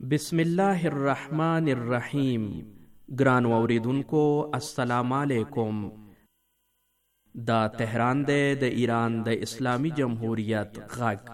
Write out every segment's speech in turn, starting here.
بسم الله الرحمن الرحیم. ګرانو اوریدونکو السلام علیکم. دا تهران دی د ایران د اسلامی جمهوریت غږ.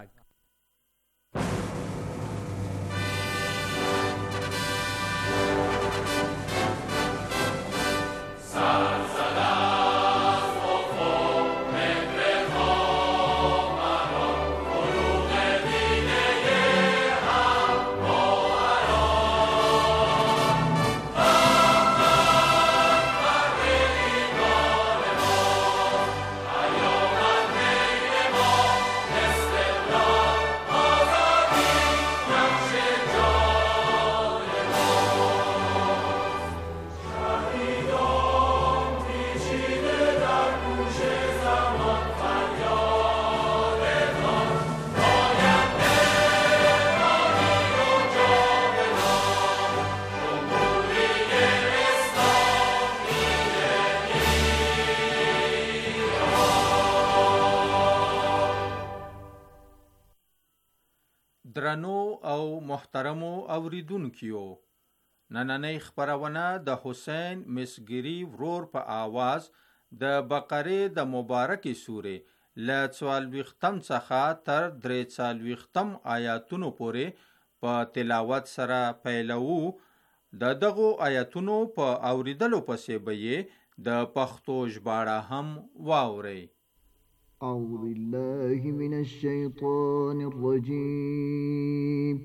درنو او محترمو اوریدونکیو، نننۍ خپرونه د حسین مسګری ورور په آواز د بقره د مبارکې سورې له 40 څخه تر 43 آیاتونو پورې په تلاوت سره پیلوو. د دغو آیاتونو په اوریدلو پسې به یې د پښتو ژباړه هم واورئ. أعوذ بالله من الشيطان الرجيم.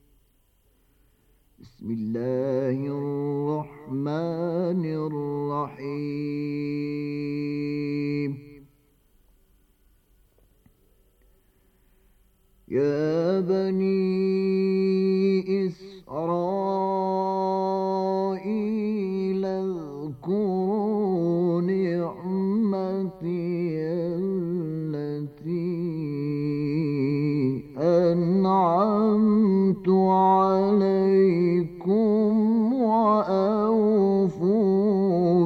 بسم الله الرحمن الرحيم. يا بني إسرائيل اذكروا نعمتي أنعمت عليكم وأوفوا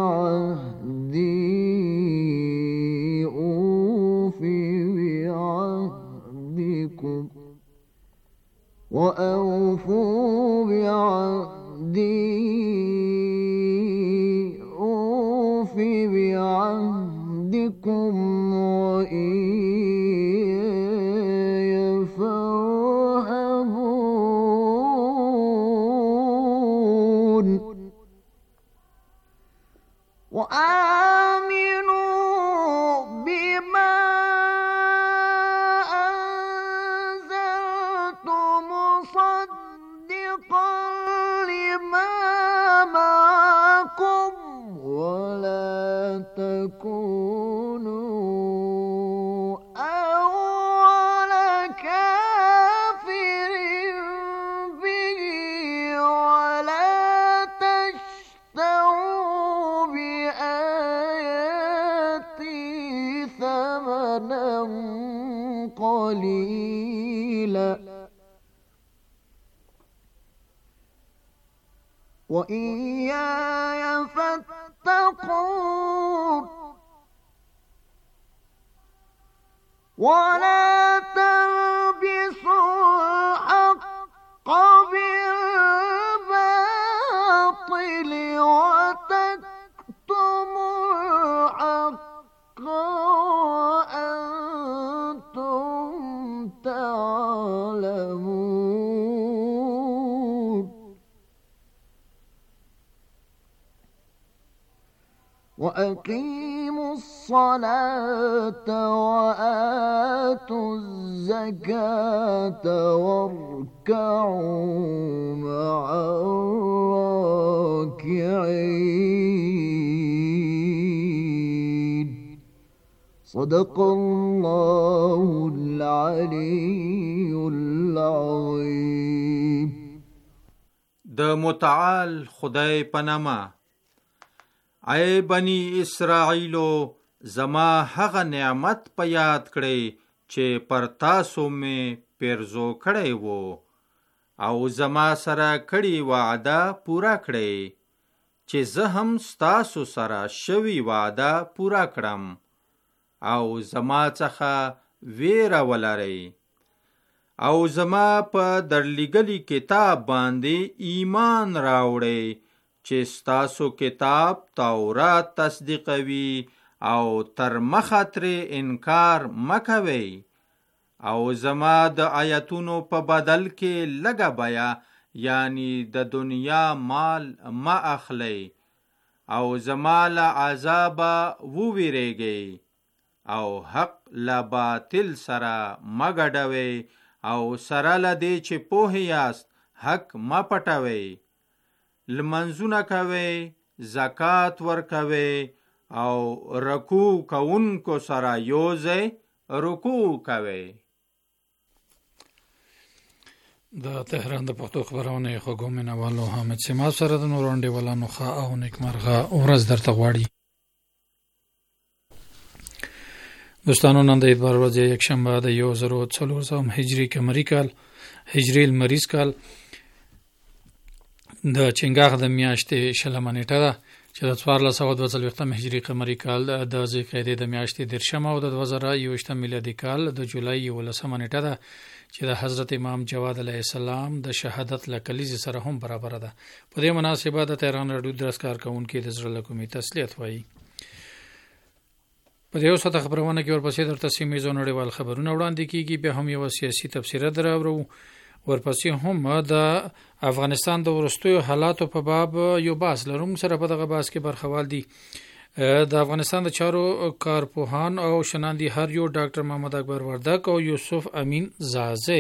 بعهدي أوف بعهدكم وإياي فارهبون. وآمنوا بما أنزلت مصدقا لما معكم ولا تكونوا أول كافر به ولا تشتروا بآياتي ثمنا قليلا وإياي فاتقون. ولا تلبسوا الحق بالباطل وتكتموا الحق وأنتم تعلمون. وأقيموا الصلاة وآتوا الزكاة واركعوا مع الراكعين. صدق الله العلي العظيم. د متعال خدای په نامه. ای بنی اسرائیلو، زما هغه نعمت په یاد کړئ چې پر تاسو مې پیرزو کړی وو او زما سره کړی وعده پورا کړئ چې زه هم ستاسو سره شوی وعده پورا کړم او زما څخه ویره ولرئ. او زما په درلیږلي کتاب باندې ایمان راوړئ چې ستاسو کتاب تورات تصدیقوي او تر مخه ترې انکار مکوئ او زما د آیتونو په بدل کې لږه بیه یعنی د دنیا مال ما اخلئ او زما له عذابه وویریږئ او حق له باطل سره مه ګډوئ او سره له دې چې پوه یاست حق مه پټوئ لمنځونه کوئ زکات ورکوئ او رکوع کوونکو سره یوځای رکوع کوئ. د تهران د پښتو خبرونه خوږو مینوالو حامد سیماب سره د نورو انډیوالانو ښه او نیکمرغه ورځ درته غواړي. دوستانو نن د اتوار ورځ یکشنبه د 1400 هجري لمریز کال د چنګاښ د میاشتې شلمه نیټه ده چې د 1442 هجري قمري کال د ذوالقعدې د میاشتې 13 او د 2021 میلادي کال د جولای 11 نیټه ده چې د حضرت امام جواد علیه السلام د شهادت لکلیزې سره هم برابر ده. په دې مناسبه د تهران راډیو درس کارکونکو د زړه له کومې تسلیت وایي. په دې وسه خبرونه کې ورپسې درته سیمې زونړیوال خبرونه وړاندې کیږي، بیا هم یو سیاسي تفسیره دراوړو، ورپسې هم د افغانستان د ورستیو حالاتو په باب یو باس لرم سره په دغه باس کې برخوال دي د افغانستان د چارو کارپوهان او شناندي هر یو ډاکټر محمد اکبر وردک او یوسف امین زازه.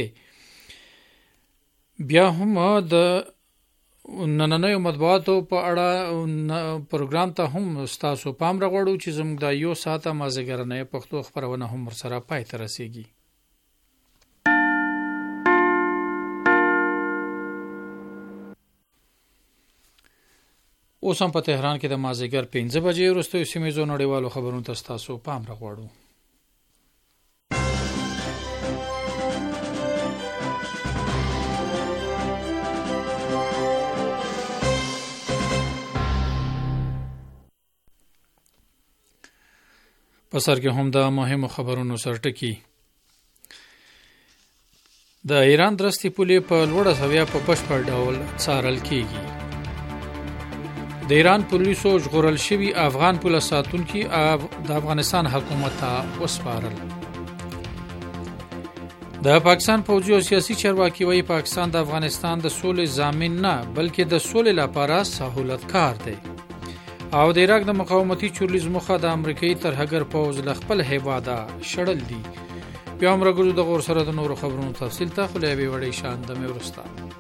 بیا هم د نننیو مطبوعاتو په اړه پروګرام ته هم ستاسو پام راغړو چې زموږ د یو ساعته مازیګرنۍ پښتو خبرونه هم ورسره پای ته رسیږي. اوس هم په تهران کې د مازیګر 5 بجې وروسته سیمې زو نړیوالو خبرونو ته ستاسو پام راغواړو. په سر کې هم د مهمو خبرونو سرټکی. د ایران درستي پولې په لوړه سویا په بشپړ ډول څارل کیږي. د ایران پولیسو ژغورل شوي افغان پولیس ساتونکي د افغانستان حکومت ته وسپارل. د پاکستان پوځي او سیاسي چارواکي وايي پاکستان د افغانستان د سولې ضامن نه بلکې د سولې لپاره سہولتکار دی او د عراق د مقاومتي چورلیز مخه د امریکایي ترهګر پوځ له خپل هیواده شړل دي. بیا هم راګرو د غور سره د نورو خبرونو تفصیل ته خو له یوې وړې شان د مې ورسته.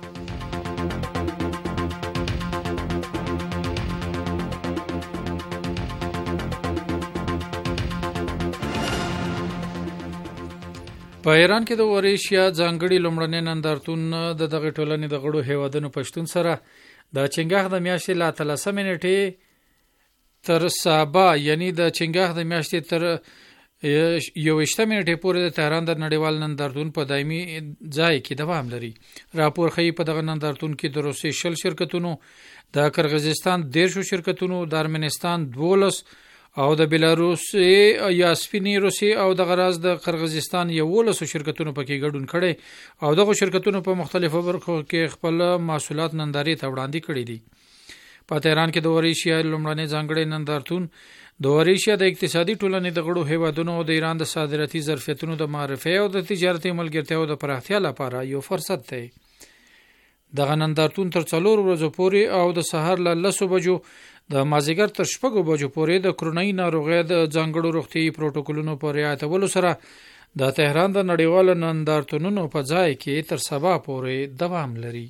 په ایران کې د وریشیا ځانګړي لومړنۍ نندارتون د دغه ټولنې د غړو هیوادونو پښتون سره د چنګاښ د میاشتې لا 13 نیټې تر سبا یعنی د چنګاښ د میاشتې تر 21 نیټې پورې د تهران د نړیوال نندارتون په دایمي ځای کې دوام لري. راپور ښیي په دغه نندارتون کې د روسیې 60 شرکتونو، د قرغیزستان 13 شرکتونو، د ارمنستان 12 او د بلاروس یا سپینی روسي او د غراز د قرغیزستان 11 شرکتونو پکې ګډون کړي او دغه شرکتونو په مختلفو برخو کې خپل محصولات نندارې ته وړاندې کړي دي. په تهران کې د وریشیا لومړنۍ ځانګړي نندارتون د وریشیا د اقتصادي ټولنې د غړو هیوادونو او د ایران د صادراتي ظرفیتونو د معرفي او د تجارتي ملګرتیاو د پراختیا لپاره یو فرصت دی. دغه نندارتون تر 4 ورځې پورې او د سحر له 10 بجو د مازیګر تر 6 بجو پورې د کرونای ناروغۍ د ځانګړو روغتيایي پروتوکولونو په رعایتولو سره د تهران د نړیوال نندارتونونو په ځای کې تر سبا پورې دوام لري.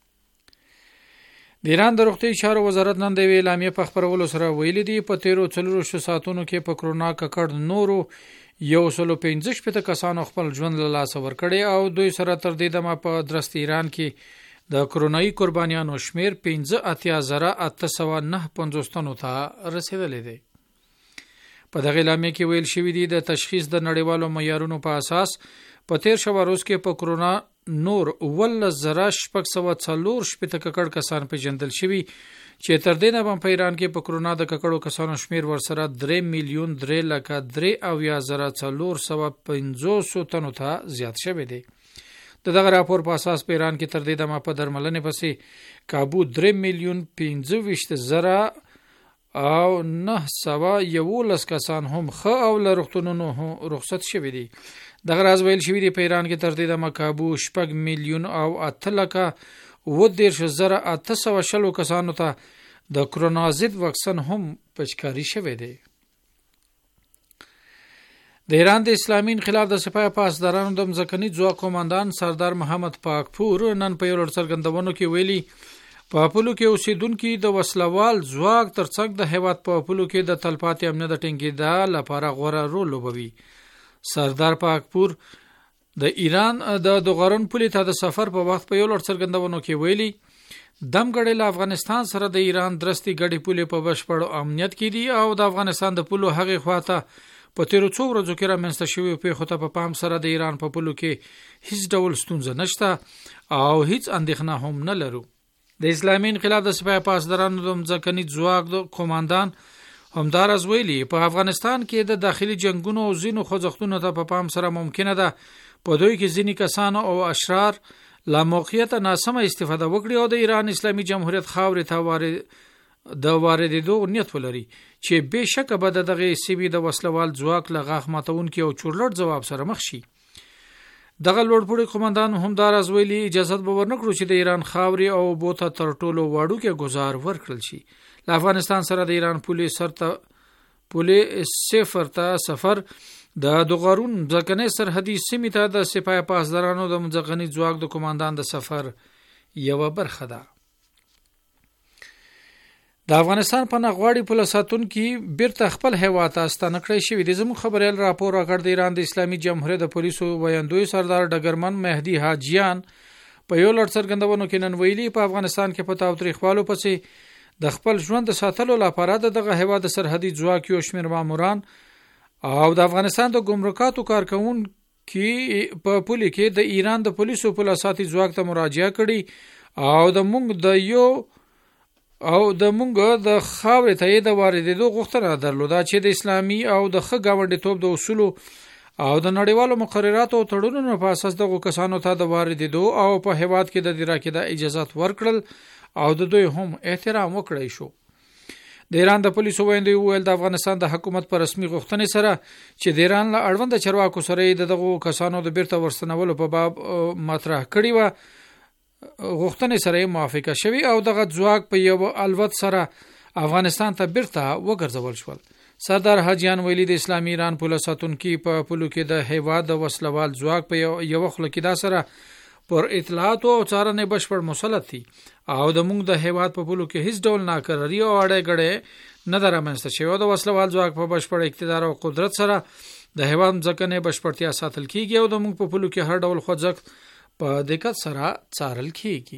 د ایران د روغتيایي چارو وزارت نن د اعلامیه په خبرولو سره ویلي دی په 13 ساعتونو کې په کرونا ککړ نورو 115 کسانو خپل ژوند له لاسه ورکړي او دوی سره تر دې دمه په درست ایران کې د کرونایي قربانیانو شمیر 15,895 تنو ته رسیدلی دی. په دغه اعلامیه کې ویل شوی دی د تشخیص د نړیوالو معیارونو په اساس په 13 ورځ کې په کرونا نور 1,640 ککړ کسان پیژندل شوي چې تر دې نه په ایران کې په کرونا د ککړو کسانو شمیر ورسره 3,03,3,450 تنو ته زیات شوی دی. دغه راپور په اساس په ایران کې تر دې دمه په درملنې پسې کابو 3,25,000 او 911 کسان هم خو او له روغتونونو رخصت شوي دي. دغه راز ویل شوی دی په ایران کې تر دې دمه کابو 6,000,000 او 8,10,800 کسانو ته د کرونا ضد واکسن هم پچکاری شوی دی. د ایران د اسلامي انقلاب د سپاه پاسدارانو د مځکني ځواک قوماندان سردار محمد پاکپور نن په یو څرګندونو کې ویلي په پولو کې اوسیدونکو د وسلوال ځواک ترڅنګ د هیواد په پولو کې د تلپاتې امنیت ټینګېدا لپاره غوره رول لوبوي. سردار پاکپور د ایران د دوغرن پولې ته د سفر په وخت په یو څرګندونو کې ویلي دمګړې له افغانستان سره د ایران درستي ګډې پولې په بشپړ امنیت کې دي او د افغانستان د پولو هغه خواته په تیرو څو ورځو کې رامنځته شوی پیښو ته په پام سره د ایران په پولو کې هیڅ ډول ستونزه نشته او هیڅ اندېښنه هم نه لرو. د اسلامي انقلاب د سپاه پاسدارانو د مځکني ځواک د قوماندان همدارز ویلي په افغانستان کې د داخلي جنگونو او ځینو خوځښتونو ته په پام سره ممکنه ده په دوی کې ځینې کسان او اشرار لا موقعیت ناسمه استفاده وکړي او د ایران اسلامي جمهوریت خاورې ته د واردېدو نیت ولري چې بهشکه به دغه سیمې د وسلوال ځواک له غاښ ماتونکي او چورلټ ځواب سره مخ شي. دغه لوړپوړي قوماندان همدارز ویلي اجازه به ورنکړو چې د ایران خاورې او بوته تر ټولو واړو کې گزار ورکړل شي. له افغانستان سره د ایران پولې صفر ته سفر د دوغارون ځکنې سرحدي سیمې ته د سپاه پاسدارانو د مځکني ځواک د قوماندان د سفر یو برخه ده. د افغانستان په نغواړي پوله ساتونکي بیرته خپل هیواد ته ستانه کړی شوی دی. زموږ خبريال راپور راکړ د ایران د اسلامي جمهوریت د پولیسو ویاندوی سردار ډګرمن مهدي حاجیان په یو څرګندونو کې نن ویلي په افغانستان کې په تاوتریخوالو پسې د خپل ژوند ساتلو لپاره دغه هیواد سرحدي ځواک یو شمېر ماموران او د افغانستان د ګمرکاتو کارکونکي په پولي کې د ایران د پولیسو پوله ساتي ځواک ته مراجعه کړي او د مونږ د خاورې ته د واردېدو غوښتنه درلوده چې د اسلامي او د ښه ګاونډیتوب د اصولو او د نړیوالو مقرراتو او تړونونو په اساس دغه کسانو ته د واردېدو او په هیواد کې د راکېدا اجازه ورکړل او د دوی هم احترام وکړای شو. د ایران د پولیسو ویاندوی ویل د افغانستان د حکومت پر رسمي غوښتنې سره چې د ایران له اړوند چارواکو سره دغه کسانو د بیرته ورستنولو په باب مطرح کړی و غوښتنې سره موافقه شوی او دغه ځواک په یو الوت سره افغانستان ته بیرته وګرځول شول. سردار حاجیان ویلي د اسلامي ایران پوله ساتونکي په پولو کې د هیواد د وسلوال ځواک په یو خله کې دا سره پر اطلاعات او څارنې بشپړ مسلط دي او د موږ د هیواد په پولو کې هیڅ ډول ناکراری او اړه غړې نه درامنځته شوی. د وسلوال ځواک په بشپړ اقتدار او قدرت سره د هیواد ځکنې بشپړتیا ساتل کیږي او د موږ په پولو کې هر ډول خوځښت په دقت سره څارل کیږي.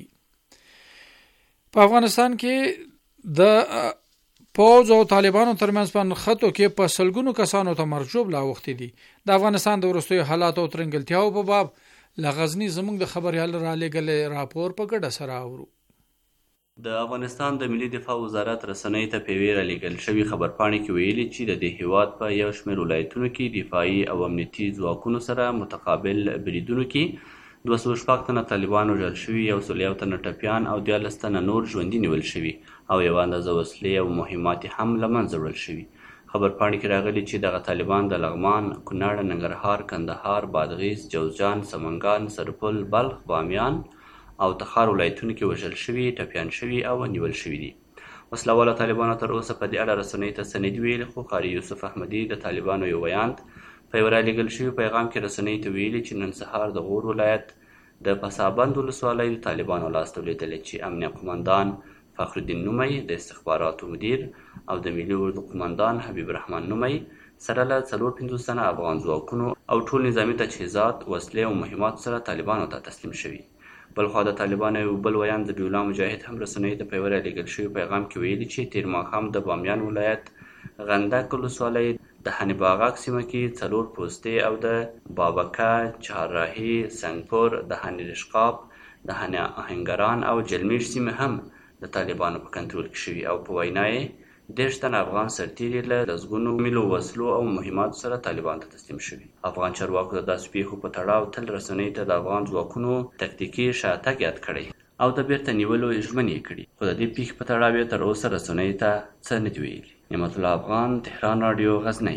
په افغانستان کې د پوز او طالبانو ترمنځ په خطو کې په سلګونو کسانو ته مرجوب لا وخت دي. د افغانستان د وروستیو حالاتو او ترنګلتیاو په باب لغزنی زموږ د خبريال را لګل راپور په ګډه سره اورو. د افغانستان د ملي دفاع وزارت رسنۍ ته په ویره لګل شوی خبرپاڼې کې ویلي چې د دې هیواد په یو شمېر ولایتونو کې دفاعي او امنیتي ځواکونو سره متقابل بریدونو کې 206 تنه طالبان وژل شوي، 101 تنه ټپیان او 13 تنه نور ژوندي نیول شوي او یوه اندازه وسلې او مهمات هم له منځه وړل شوي. خبرپاڼې کې راغلي چې دغه طالبان د لغمان، کونړ، ننګرهار، کندهار، بادغیس، جوزجان، سمنګان، سرپل، بلخ، بامیان او تخار ولایتونو کې وژل شوي، ټپیان شوي او نیول شوي دي. وسله طالبانو تر اوسه په دې اړه رسنۍ ته څه نه دي ویلي، خو قاري یوسف احمدي د طالبانو یو ویاند په یو رالیږل شوي پیغام کې رسنۍ ته ویلي چې نن سهار د غور ولایت د پسابند ولسوالۍ د طالبانو لاسته ولوېدلې چې امنیه قمندان فخرالدین نومی، د استخباراتو مدیر او د ملي اردو قمندان حبیب الرحمن نومی سره له 450 تنه افغان ځواکونو او ټول نظامي تجهیزات، وسلې او مهمات سره طالبانو ته تسلیم شوي. بلخوا د طالبانو یو بل ویاند ذبیح الله مجاهد هم رسنۍ ته په یو رالیږل شوي پیغام کې ویلي چې تېر ماښام د بامیان ولایت غندک ولسوالۍ د حنیباغاک سیمه کې 4 پوستې او د بابکه، چهارراهي، سنگپور، د حنیرشقاپ، د آهنګران او جلمیش سیمه هم د طالبانو په کنټرول کې شوي او په وینا یې دېرش تنه افغان سرتیري له لسګونو میلو وسلو او مهماتو سره طالبانو ته تسلیم شوي. افغان چارواکو د داسې پیښو په تړاو تل رسنیو ته د افغان ځواکونو تکتیکي شاتګ یاد کړی او د بیرته نیولو ژمنې یې کړي، خو د دې پیښې په تړاو یې تر اوسه رسنیو ته څه نه دي ویلي. نعمت الله افغان، تهران راډیو، غزنی.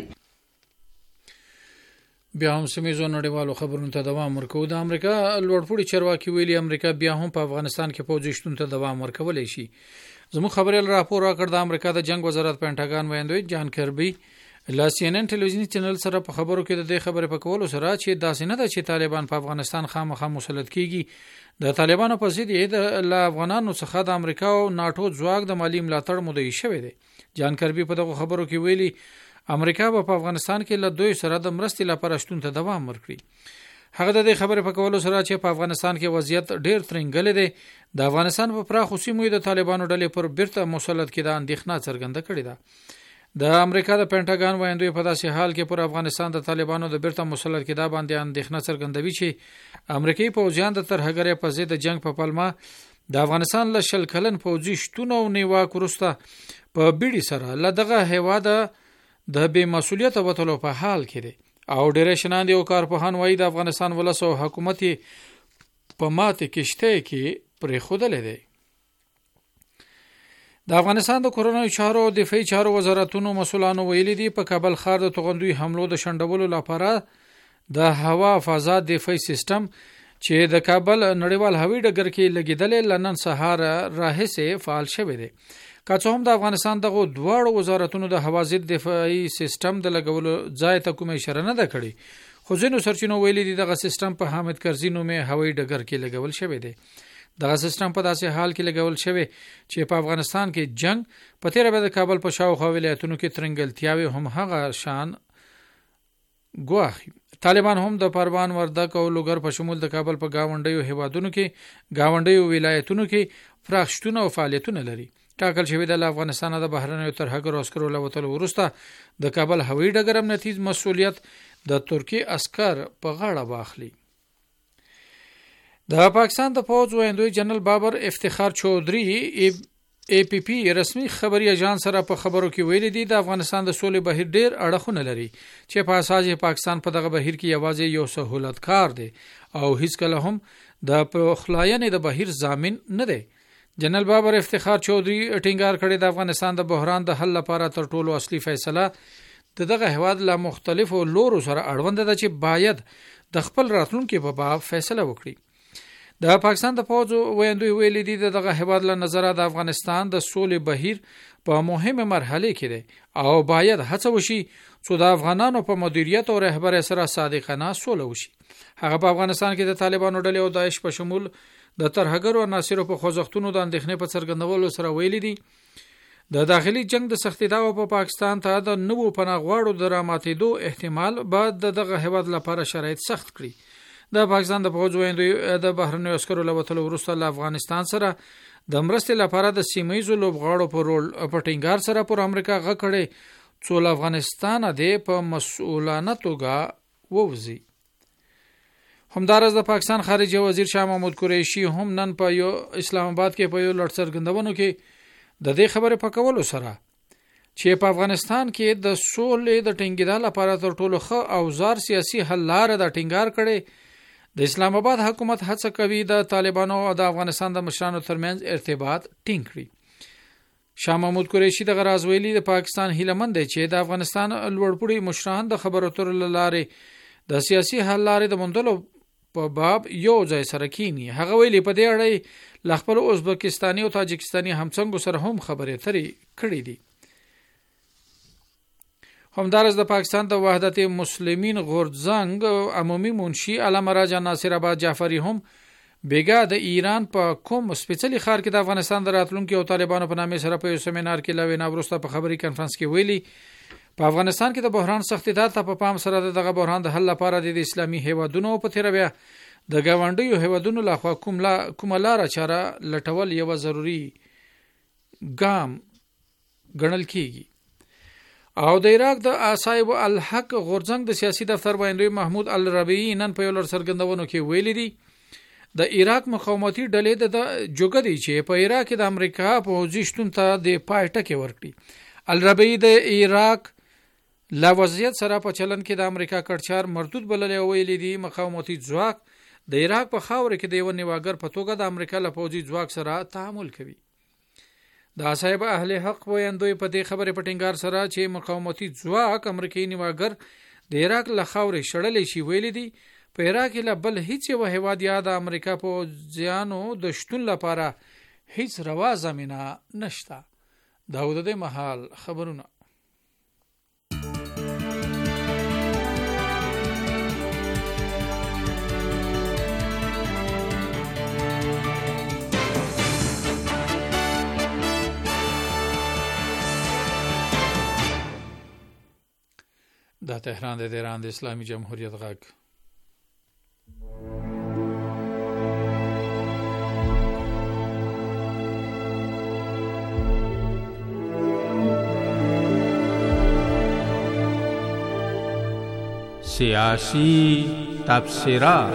بیا هم سیمه‌ییزو نړیوالو خبرونو ته دوام ورکوو. د امریکا لوړپوړي چارواکي ویلي امریکا بیا هم په افغانستان کې پوځي شتون ته دوام ورکولی شي. زموږ خبریال راپور راکړ د امریکا د جنگ وزارت پینټاګان ویاندوی جان کربي لا CNN ټلویزیونی چینل سره په خبرو کې د دې خبرې په کولو سره چې داسې نه ده چې طالبان په افغانستان خامخا مسلط کیږي. د طالبانو په ضد یې د افغانانو څخه د امریکا او ناتو ځواک د مالی ملاتړ مدعي شوی دی. جان کربي په دغه خبرو کې ویلي امریکا په افغانستان کې له دوی سره د مرستې لپاره شتون ته دوام ورکړي. هغه د دې خبرې په کولو سره چې په افغانستان کې وضعیت ډېر ترنګلې دی، د افغانستان په پراخو سیمو د طالبانو ډلې پر بیرته مسلط کېدو اندېښنه څرګنده کړې ده. د امریکا د پینټاګان وایندوی په داسې حال کې پر افغانستان د طالبانو د بیرته مسلط کېدو باندې اندېښنه څرګندوي چې امریکایي پوځیان د ترهګرۍ په ضد د جنگ په پلمه د افغانستان له شل کلن پوځي شتون او نیواک وروسته په بیړۍ سره له دغه هیواده د بې مسؤلیت وټلو په حال کې دي او ډېر شناندي او کارپوهان وایي د افغانستان ولس او حکومت په ماته کشته کې پرې خودلې دي. د افغانستان د کورونو چارو او دفاعي چارو وزارتونو مسولانو ویلي دي په کابل ښار د توغندوی حملو د شنډولو لپاره د هوا فضا دفاعي سیستم چې د کابل نړیوال هوایي ډګر کې لګیدل لنن سهار راهسه فعال شوی دی. که څه هم د افغانستان دغه دواړو وزارتونو د هوا ضد دفاعي سیستم د لګولو ځای ته کومه اشاره نه ده کړې، خو ځینو سرچینو ویلي دي دغه سیستم په حامد کرزي نومې هوایي ډګر کې لګول شوی دی. دغه سیستم په داسې حال کې لګول شوی چې په افغانستان کې جنگ په تیره به د کابل په شاوخوا ولایتونو کې ترنګلتیاوي هم هغه شان ګواخي. طالبان هم د پروان، وردګ او لوګر په شمول د کابل په گاونډیو هیوادونو کې گاونډیو ولایتونو کې پراخ شتون او فعالیتونه لري. ټاکل شوی د افغانستان د بهرنیو ترهګرو عسکرو له وتلو وروسته د کابل هوایي ډګر امنیتي مسؤلیت د ترکی عسكر په غاړه واخلي. د پاکستان د پوځ ویاندوی جنرال بابر افتخار چودھری APP رسمي خبري اژانس سره په خبرو کې ویلي دي د افغانستان د سولې بهیر ډېر اړخونه لري چې په اساس پاکستان په دغه بهیر کې یوازې یو سہولتکار دی او هیڅ کله هم د پخلاینې د بهیر ضامن نه دی. جنرال بابر افتخار چودھری ټینګار کړی د افغانستان د بحران د حل لپاره تر ټولو اصلي فیصله دغه هواد له مختلفو لورو سره اړوند ده چې باید د خپل راتلونکو په باب فیصله وکړي. د پاکستان د پوځ ویاندوی ویلي دي دغه هواد له نظر د افغانستان د سولې بهیر په مهمه مرحله کې دی او باید هڅه وشي چې د افغانانو په مدیریت او رهبرۍ سره صادقانه سوله وشي. هغه په افغانستان کې د طالبانو ډلې او داعش په شمول د ترهګرو عناصرو په خوځښتونو د اندېښنې په څرګندولو سره ویلي دي د داخلي جنگ د سختیداو په پاکستان ته د نوو پناهغواړو د راماتېدو احتمال بعد دغه هواد لپاره شرایط سخت کړي. د پاکستان د پوځ ویاندوی د بهرنیو عسکرو له وتلو وروسته له افغانستان سره د مرستې لپاره د سیمه‌ییزو لوبغاړو په رول په ټینګار سره پر امریکا غږ کړی چې له افغانستان د په مسؤلانه توګه ووځي. همدارس د پاکستان خارجه وزیر شاه محمود قریشي هم نن په یو اسلام آباد کې په یو لړ څرګندونو کې د دې خبرې په کولو سره چې په افغانستان کې د سولې د ټینګېدو لپاره تر ټولو ښه اوزار سیاسي حل لاره د ټینګار کړي. د اسلام آباد حکومت هڅه کوي د طالبانو او د افغانستان د مشرانو ترمنځ ارتباط ټینګ کړي. شاه محمود قریشي د غراز ویلي د پاکستان هیلمند دی چې د افغانستان لوړپوړي مشران د خبرو اترو لارې د سیاسي حل لارې د موندلو په باب یو ځای سره کینی. هغه ویلي په دې اړه ل خپل ازبکستاني او تاجکستاني همڅنګو سره هم خبرې اترې کړې دي. همدارس د پاکستان د وحدت مسلمین غورځنګ عمومي منشي علامه راجا ناصر آباد جعفری هم بیګا د ایران په کوم سپیڅلي ښار کې د افغانستان د راتلونکو او طالبانو په نامه سره په یو سیمینار کې لوي نابرسته په خبري کانفرنس کې ویلي په افغانستان کې د بحران سختیدات ته په پام سره دغه بحران د حل لپاره د اسلامي هیوادونو په تیر بیا د گاونډیو هیوادونو لخوا کومه لار چاره لټول یو ضروری ګام ګڼل کیږي. او د عراق د اصحاب الحق غورځنګ د سیاسي دفتر وایندوی محمود الربیعی نن په یو لړ څرګندونو کې ویلي دي د عراق مقاومتي ډلې د جوګه دي چې په عراق کې د امریکا پوځي شتون ته د پای ټکی ورکړي الربیعي د عراق لا وضعیت سره په چلن کې د امریکا کړچار مردود بللی او ویلي دي مقاومتي ځواک د عراق په خاوره کې د یو نیواګر په توګه د امریکا له پوځي ځواک سره تعامل کوي. د صاحب اهل حق ویندوی په دې خبره په ټینګار سره چې مقاومتي ځواک امریکایي نیواګر د عراق له خاورې شړلې شي ویلي دي په عراق له بل هیڅ یو هیواد یا د امریکا په ځانو د شتون لپاره هیڅ روا زمينه نشته. داود د محل خبرونه. دا تهران د ایران د اسلامي جمهوریت غږ. سیاسی تبصره.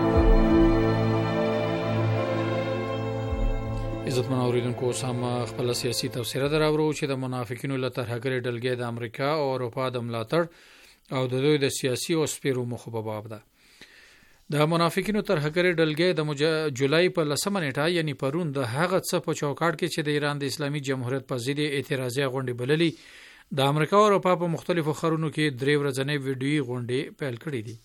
عزتمن اوریدونکو سم خپل سیاسي تفسیر دراورو چې د منافقینو له طرحګرې ډلګې د امریکا او اروپا د ملاتړ او د دوی د سیاسي او سپیرو مخ په باب ده. د منافقینو طرحګرې ډلګې د جولای په 10 نیټه یعنی پرون د هغه څه په چوکاټ کې چې د ایران د اسلامي جمهوریت په ضد اعتراضي غونډې بللې د امریکا او اروپا په مختلفو خرونو کې 3 ورځنۍ ویډیويي غونډې پیل کړې دي.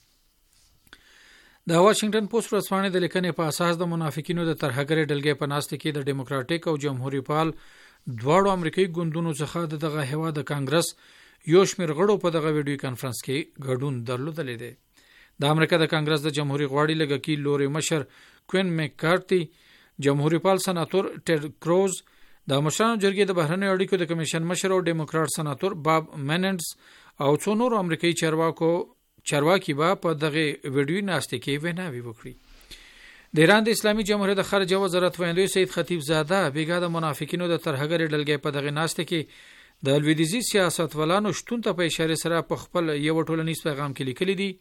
د واشنگټن پوسټ ورځپاڼې د لیکنې په اساس د منافقینو د طرحګرې ډلګې په ناست کې د ډیموکراټیک او جمهوریت پال دواړو امریکایي ګوندونو څخه دغه هیواد د کانګرس یو شمېر غړو په دغه ویډیو کانفرنس کې ګډون درلودلی دی. د امریکا د کانګرس د جمهوریت غواړي لږکي لوري مشر کوین مکارتي، جمهوریت پال سناتور ټیډ کروز، د مشرانو جرګې د بهرنیو اړیکو د کمیشن مشر او ډیموکراټ سناتور باب میننډز او څو نور امریکایي چارواکي به په دغه ویډیو ناستې کې ویناوي وکړي. د ایران د اسلامي جمهوریت د خارجه وزارت ویاندوی سید خطیب زاده بیګا د منافقینو د طرحګرې ډلګې په دغه ناستې کې د لویدیځي سیاستوالانو شتون ته په اشاره سره په خپل یو ټولنیز پیغام کې لیکلي دي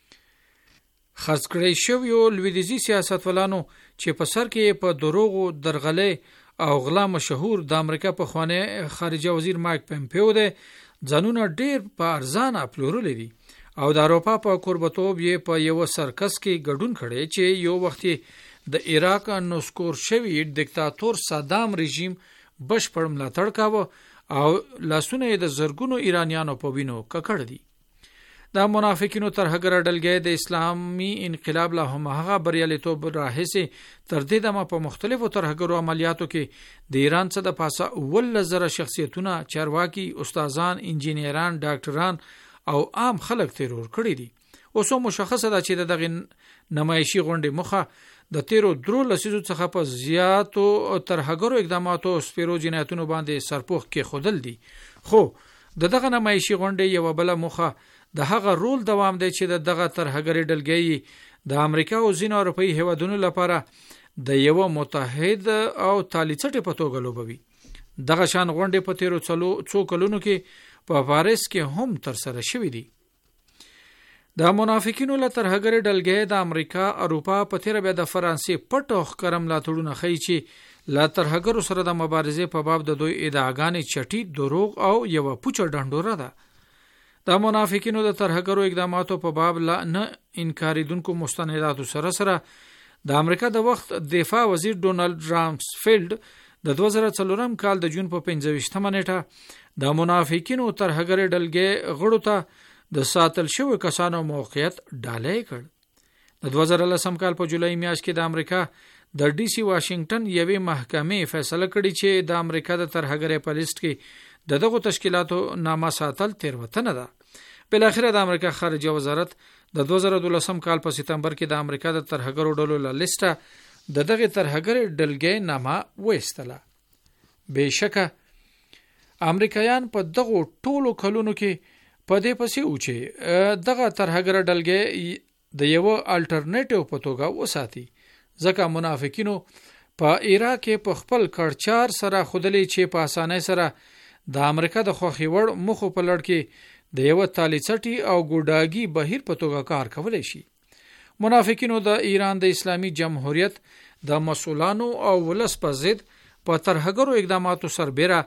خاص کړی شویو لویدیځي سیاستوالانو چې په سر کې په دروغو درغلې او غلا مشهور د امریکا په خوانه خارجه وزیر مایک پمپیو ده ځانونه ډیر په ارزانه پلورل دي او د اروپا په قربتوب یې په یو سرکس کې ګډون کړي چې یو وخت د عراق نوسکور شوی دیکتاتور صدام رژیم بشپړ ملاتړ کاوه او لاسونه د زرګونو ایرانیانو په وینو ککړ دي. د منافقینو طرحګر ډلګې د اسلامي انقلاب له همغه بریالیتوب راهیسې تر دې دمه په مختلفو طرحګرو عملیاتو کې د ایران څخه د پاسه 1000 شخصیتونه، چارواکي، استادان، انجینران، ډاکټران او عام خلک ترور کړی دي. اوسو مشخصه ده چې دغه نمایشي غونډې مخه د 13 لسیزو څخه په زیاتو طرحګرو اقداماتو سپیرو جنایتونو باندې سرپوښ کې خودل دي. خو دغه نمایشي غونډې یو بل مخه د هغه رول دوام دی چې دغه طرحګرې ډلګې د امریکا او ځینو اروپایي هیوادونو لپاره د یو متحد او تالیڅټ په توګه لوبوي. دغه شان غونډې په 13 کلونو کې په پاریس کې هم تر سره شوې دي. د منافقینو له طرحګرې ډلګې د امریکا، اروپا په تیر بیا د فرانسې پټو ښکرم لاتړونه خي چې لا طرحګرو سره د مبارزې په باب د دوی ادعاګانې چټي دروغ او یو پوچه ډنډوره ده. د منافقینو د طرحګرو اقداماتو په باب لا نه انکاریدونکو مستنداتو سره سره د امریکا د وخت دفاع وزیر ډونالد رامسفیلد د 2004 کال د جون په 25 نیټه د منافقینو طرحګرې ډلګې غړو ته د ساتل شوی کسانو موقعیت ډالۍ کړ. د 2010 کال په جولای میاشت کې د امریکا د ډي سي واشنگټن یوې محکمې فیصله کړې چې د امریکا د طرحګرې په لیست کې دغه تشکیلاتو نامه ساتل تیروتنه ده. بل اخر د امریکا خارجه وزارت د 2012 کال په سپتمبر کې د امریکا د طرحګرو ډلو له لیسته دغه طرحګرې ډلګې نامه وېستله. بهشکه امریکایان په دغه ټولو کلونو کې په دې پسې و چې دغه طرحګر ډلګې د یو الټرنیټیو په توګه وساتي، ځکه منافقینو په عراق کې په خپل کړچار سره خودلې چې په اسانۍ سره د امریکا د خوخي وړ مخو په لړ کې د یو تالیڅټي او ګوډاګي بهیر په توګه کار کولای شي. منافقینو د ایران د اسلامي جمهوریت د مسؤلانو او ولس په ضد په طرحګرو اقداماتو سربېره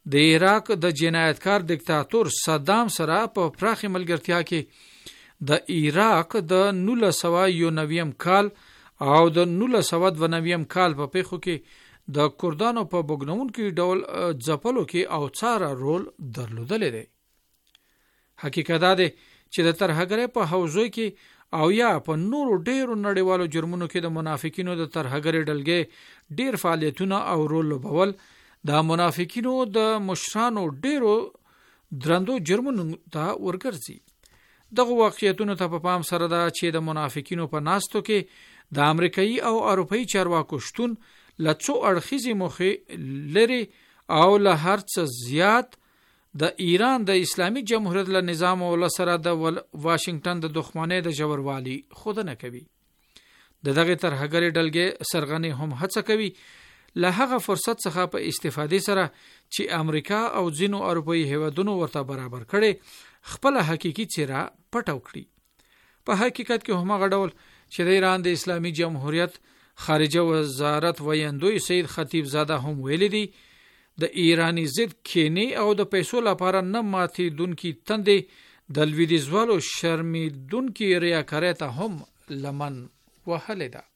د عراق د جنایتکار دیکتاتور صدام سره په پراخي ملګرتیا کې د عراق د 1991 کال او د 1992 کال په پیښو کې د کردانو په بوګنونکو ډول ځپلو کې او څاره رول درلودل دي. حقیقت دا دی چې د ترهګرۍ په حوزو کې او یا په نورو ډیرو نړیوالو جرمونو کې د منافقینو د ترهګرۍ ډلګې ډیر فعالیتونه او رول لوبول د منافقینو د مشرانو ډیرو درندو جرمونو ته ورګرځي. دغه واقعیتونو ته په پام سره ده چې د منافقینو په ناستو کې د امریکایي او اروپایي چارواکو شتون لڅو اړخیزي موخې لري او له هر څه زیات د ایران د اسلامی جمهوریت له نظام او له سره د واشنگټن د دښمنۍ د ژوروالی خودنه کوي. د دغه ترهګرۍ ډلګې سرغنې هم هڅه کوي له هغه فرصت څخه په استفادې سره چې امریکا او ځینو اروپایي هیوادونو ورته برابر کړي خپل حقيقي څیره پټو کړي. په حقیقت کې هم هغه ډول چې د ایران د اسلامی جمهوریت خارجه وزارت ویاندوی سید خطیب زاده هم ویلي دي د ایرانی ضد کینی او د پیسو لپاره نه ماتي دونکي تندې د لویدیځوالو شرمیدونکي ریاکارۍ ته هم لمن وهلې ده.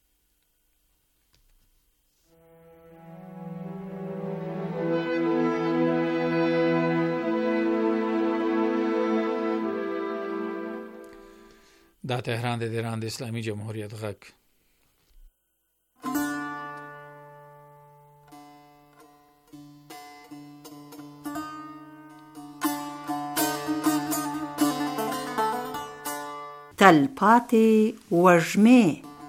دا تهران د ایران د اسلامی جمهوریت غږ. تلپاتې وږمې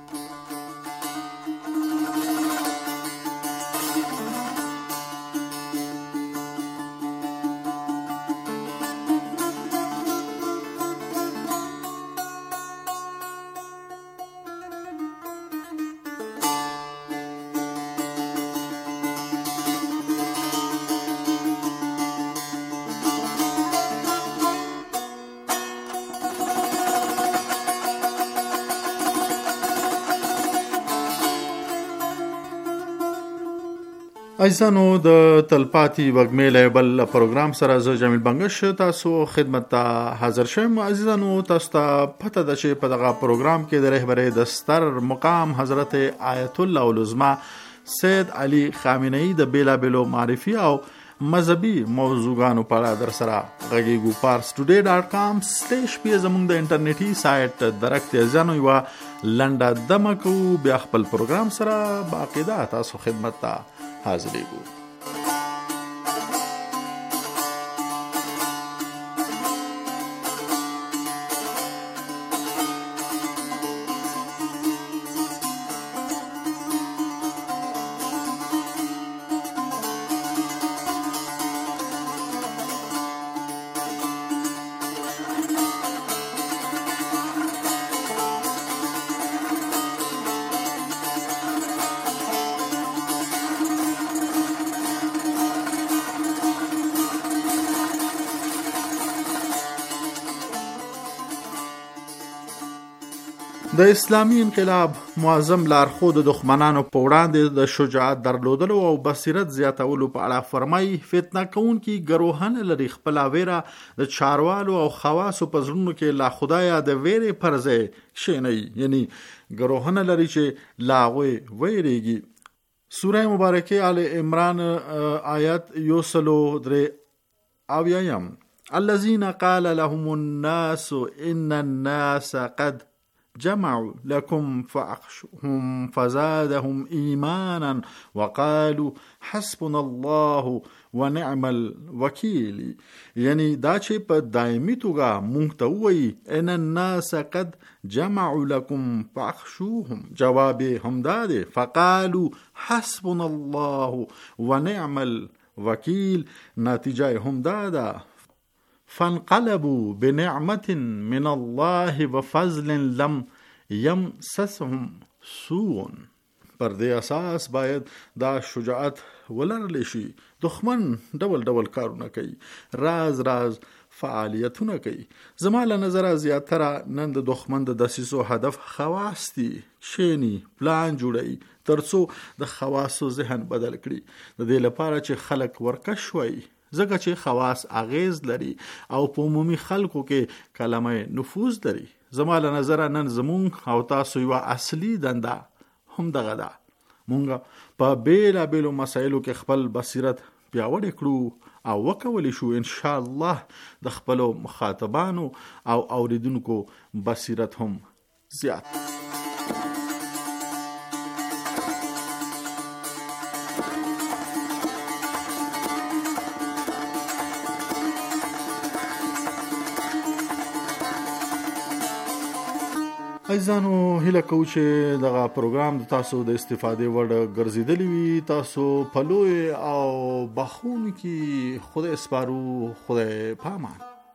عزیزانو د تلپاتې وږمې لیبل پروګرام سره زه جمیل بنگش تاسو خدمت ته حاضر شوم. عزیزانو تاسو ته پته ده چې په دغه پروګرام کې د رهبری د ستر مقام حضرت آیت الله العظما سید علي خامنه‌ای د بیلابلو معرفي او مذهبي موضوعاتو په اړه در سره غږیږو. parstoday.com/p زموږ د انټرنیټي سایت درکته ځانو یو لنډه دمکو بیا خپل پروګرام سره باقاعده تاسو خدمت ته حاضرېږو. د اسلامي انقلاب معظم لارښود د دښمنانو په وړاندې د شجاعت درلودلو او بصیرت زیاتولو په اړه فرمایي فتنه کوونکي ګروهن لري خپل ویره د چاروالو او خواصو په زړونو کې لا خدایا د ویرې پرځای شینی یعنی ګروهن لري چې لاغوي ویریږي. سوره مبارکه آل عمران آیت 103 الذين قال لهم الناس ان الناس قد جمعوا لكم فأخشوهم فزادهم إيمانا وقالوا حسبنا الله ونعم الوكيل. یعنی دا چې په دایمي توګه مونږ ته وایي ان الناس قد جمعوا لكم فأخشوهم، جواب هم دا دی فقالوا حسبنا الله ونعم الوكيل، نتیجه هم دا ده فانقلبوا بنعمة من الله وفضل لم يمسسهم سوء. پر دې اساس باید دا شجاعت ولرل شي. دښمن ډول ډول کارونه کوي، راز راز فعالیتونه کوي. زما له نظره زیاتره نن د دښمن د دسیسو هدف خواص دي، شینی پلان جوړي، ترڅو د خواصو ذهن بدل کړي. د دې لپاره چې خلک ورکش وي، ځکه چې خواص اغیز لري او په عمومي خلکو کې کلمه نفوذ لري. زما له نظره نن زمون او تاسو یو اصلي دنده هم دغه ده، مونږ په بیلابیلو مسایلو کې خپل بصیرت پیاوړی کړو او وکولی شو ان شاء الله د خپل مخاطبانو او اوریدونکو بصیرت هم زیات. عزیزانو، هیله کوم چې دغه پروګرام د تاسو د استفادې وړ ګرځیدلی وي. تاسو په لوی او بخښونکي خدای سپارو. خدای پامان.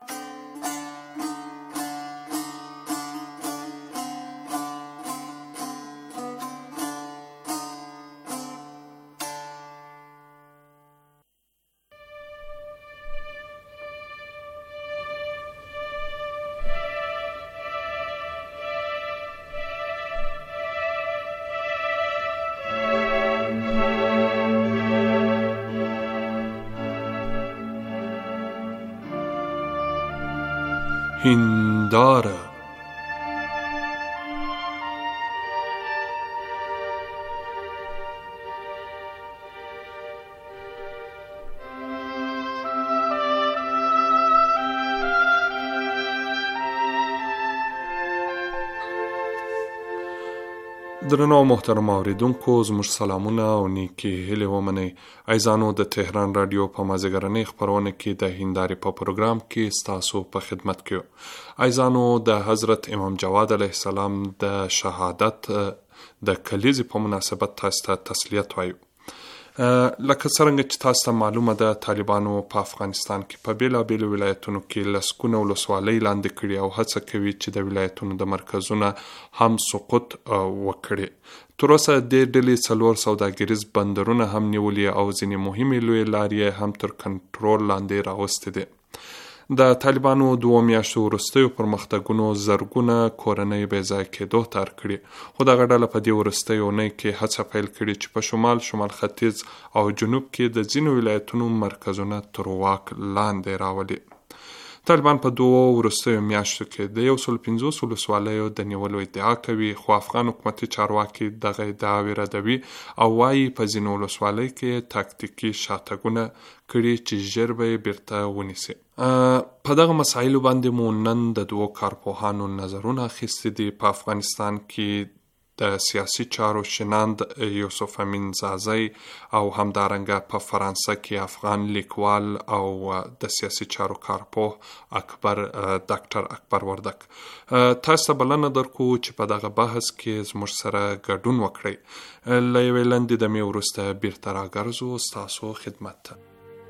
هنداره. درنو محترم اوریدونکو، زموږ سلامونه او نیکی هیله ومنئ. عزیزانو، د تهران رادیو په مازیګرنۍ خپرونه کې د هندارې په پروګرام کې ستاسو په خدمت کې. عزیزانو، د حضرت امام جواد علیه السلام د شهادت د کلیزې په مناسبت تاسو ته تسلیت وایو. لکه څرنګه چې تاسو ته معلومه ده، طالبانو په افغانستان کې په بیلابیلو ولایتونو کې لسګونه ولسوالۍ لاندې کړي او هڅه کوي چې د ولایتونو د مرکزونه هم سقوط وکړي. تر اوسه د ډلې 4 سوداګریز بندرونه هم نیولي او ځینې مهمې لویې لارې هم تر کنټرول لاندې راوستې دي. د طالبانو 2 میاشتو وروستیو پرمختګونو زرګونه کورنۍ بې ځای کېدو ته اړ کړي، خو دغه ډله په دې وروستیو اونۍ کې هڅه پیل کړې چې په شمال ختیځ او جنوب کې د ځینو ولایتونو مرکزونه تر واک لاندې راولي. طالبان په 2 وروستیو میاشتو کې د 150 ولسوالیو د نیولو ادعا کوي، خو افغان حکومتي چارواکي دغه ادعاوې ردوي او وایي په ځینو ولسوالیو کې تاکتیکي شاتګونه کړي چې ژر به یې بیرته ونیسي. په دغه مسایلو باندې مو نن د 2 کارپوهانو نظرونه اخیستي دي. په افغانستان کې د سیاسي چارو شناند یوسف امین زازی او همدارنګه په فرانسه کې افغان لیکوال او د سیاسي چارو کارپوه ډاکټر اکبر وردک. تاسو ته بلنه درکو چې په دغه بحث کې زموږ سره ګډون وکړئ. له یوې لنډې دمې وروسته بیرته راګرځو ستاسو خدمت ته.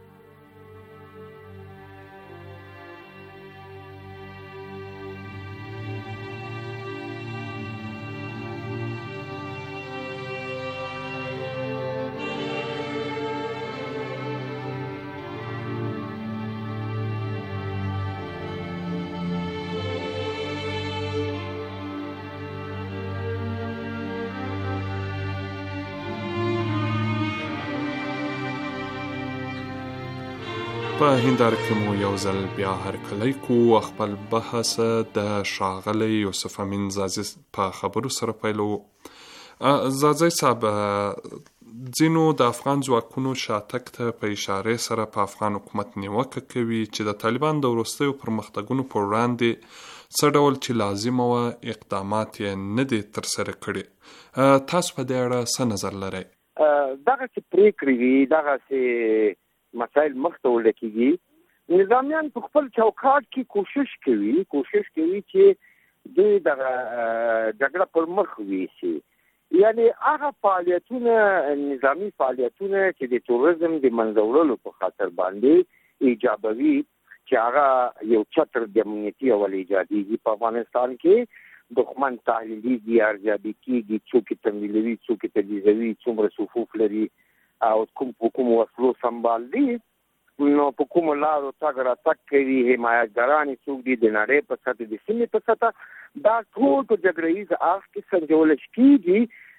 په هنداره کې مو یو ځل بیا هرکلی کو. خپل بحث د ښاغلی یوسف امین زازی په خبرو سره پیلو. زازی صاحب، ځینو د افغان ځواکونو شاتګ ته په اشاره سره په افغان حکومت نیوکه کوي چې د طالبان د وروستیو پرمختګونو پر وړاندې څه ډول چې لازم و اقدامات یې نه دي ترسره کړي. تاسو په دې اړه څه نظر لرئ؟ دغه چې پریکړې وي، دغه چې مسائل مخته وړل کېږي، نظامیان په خپل چوکاټ کې کوشش کوي چې دوی دغه جګړه پر مخ ویسي. یعنی هغه فعالیتونه، نظامی فعالیتونه چې د تروریزم د منځه وړلو په خاطر باندې ایجابوي، چې هغه یو چتر د امنیتي او ایجادي په افغانستان کې دښمن تحلیلي ارزیابي کېږي، څوک تمویلوي، څوک تجهیزوي، څومره صفوف لري او کوم وسلو سنبال دي، نو په کومو لارو تګ راتګ کوي، حمایتګران یې څوک دي، د نړۍ په سطح، د سیمې په سطح، دا ټول په جګړه ییز اړخ کې سنجول کېږي.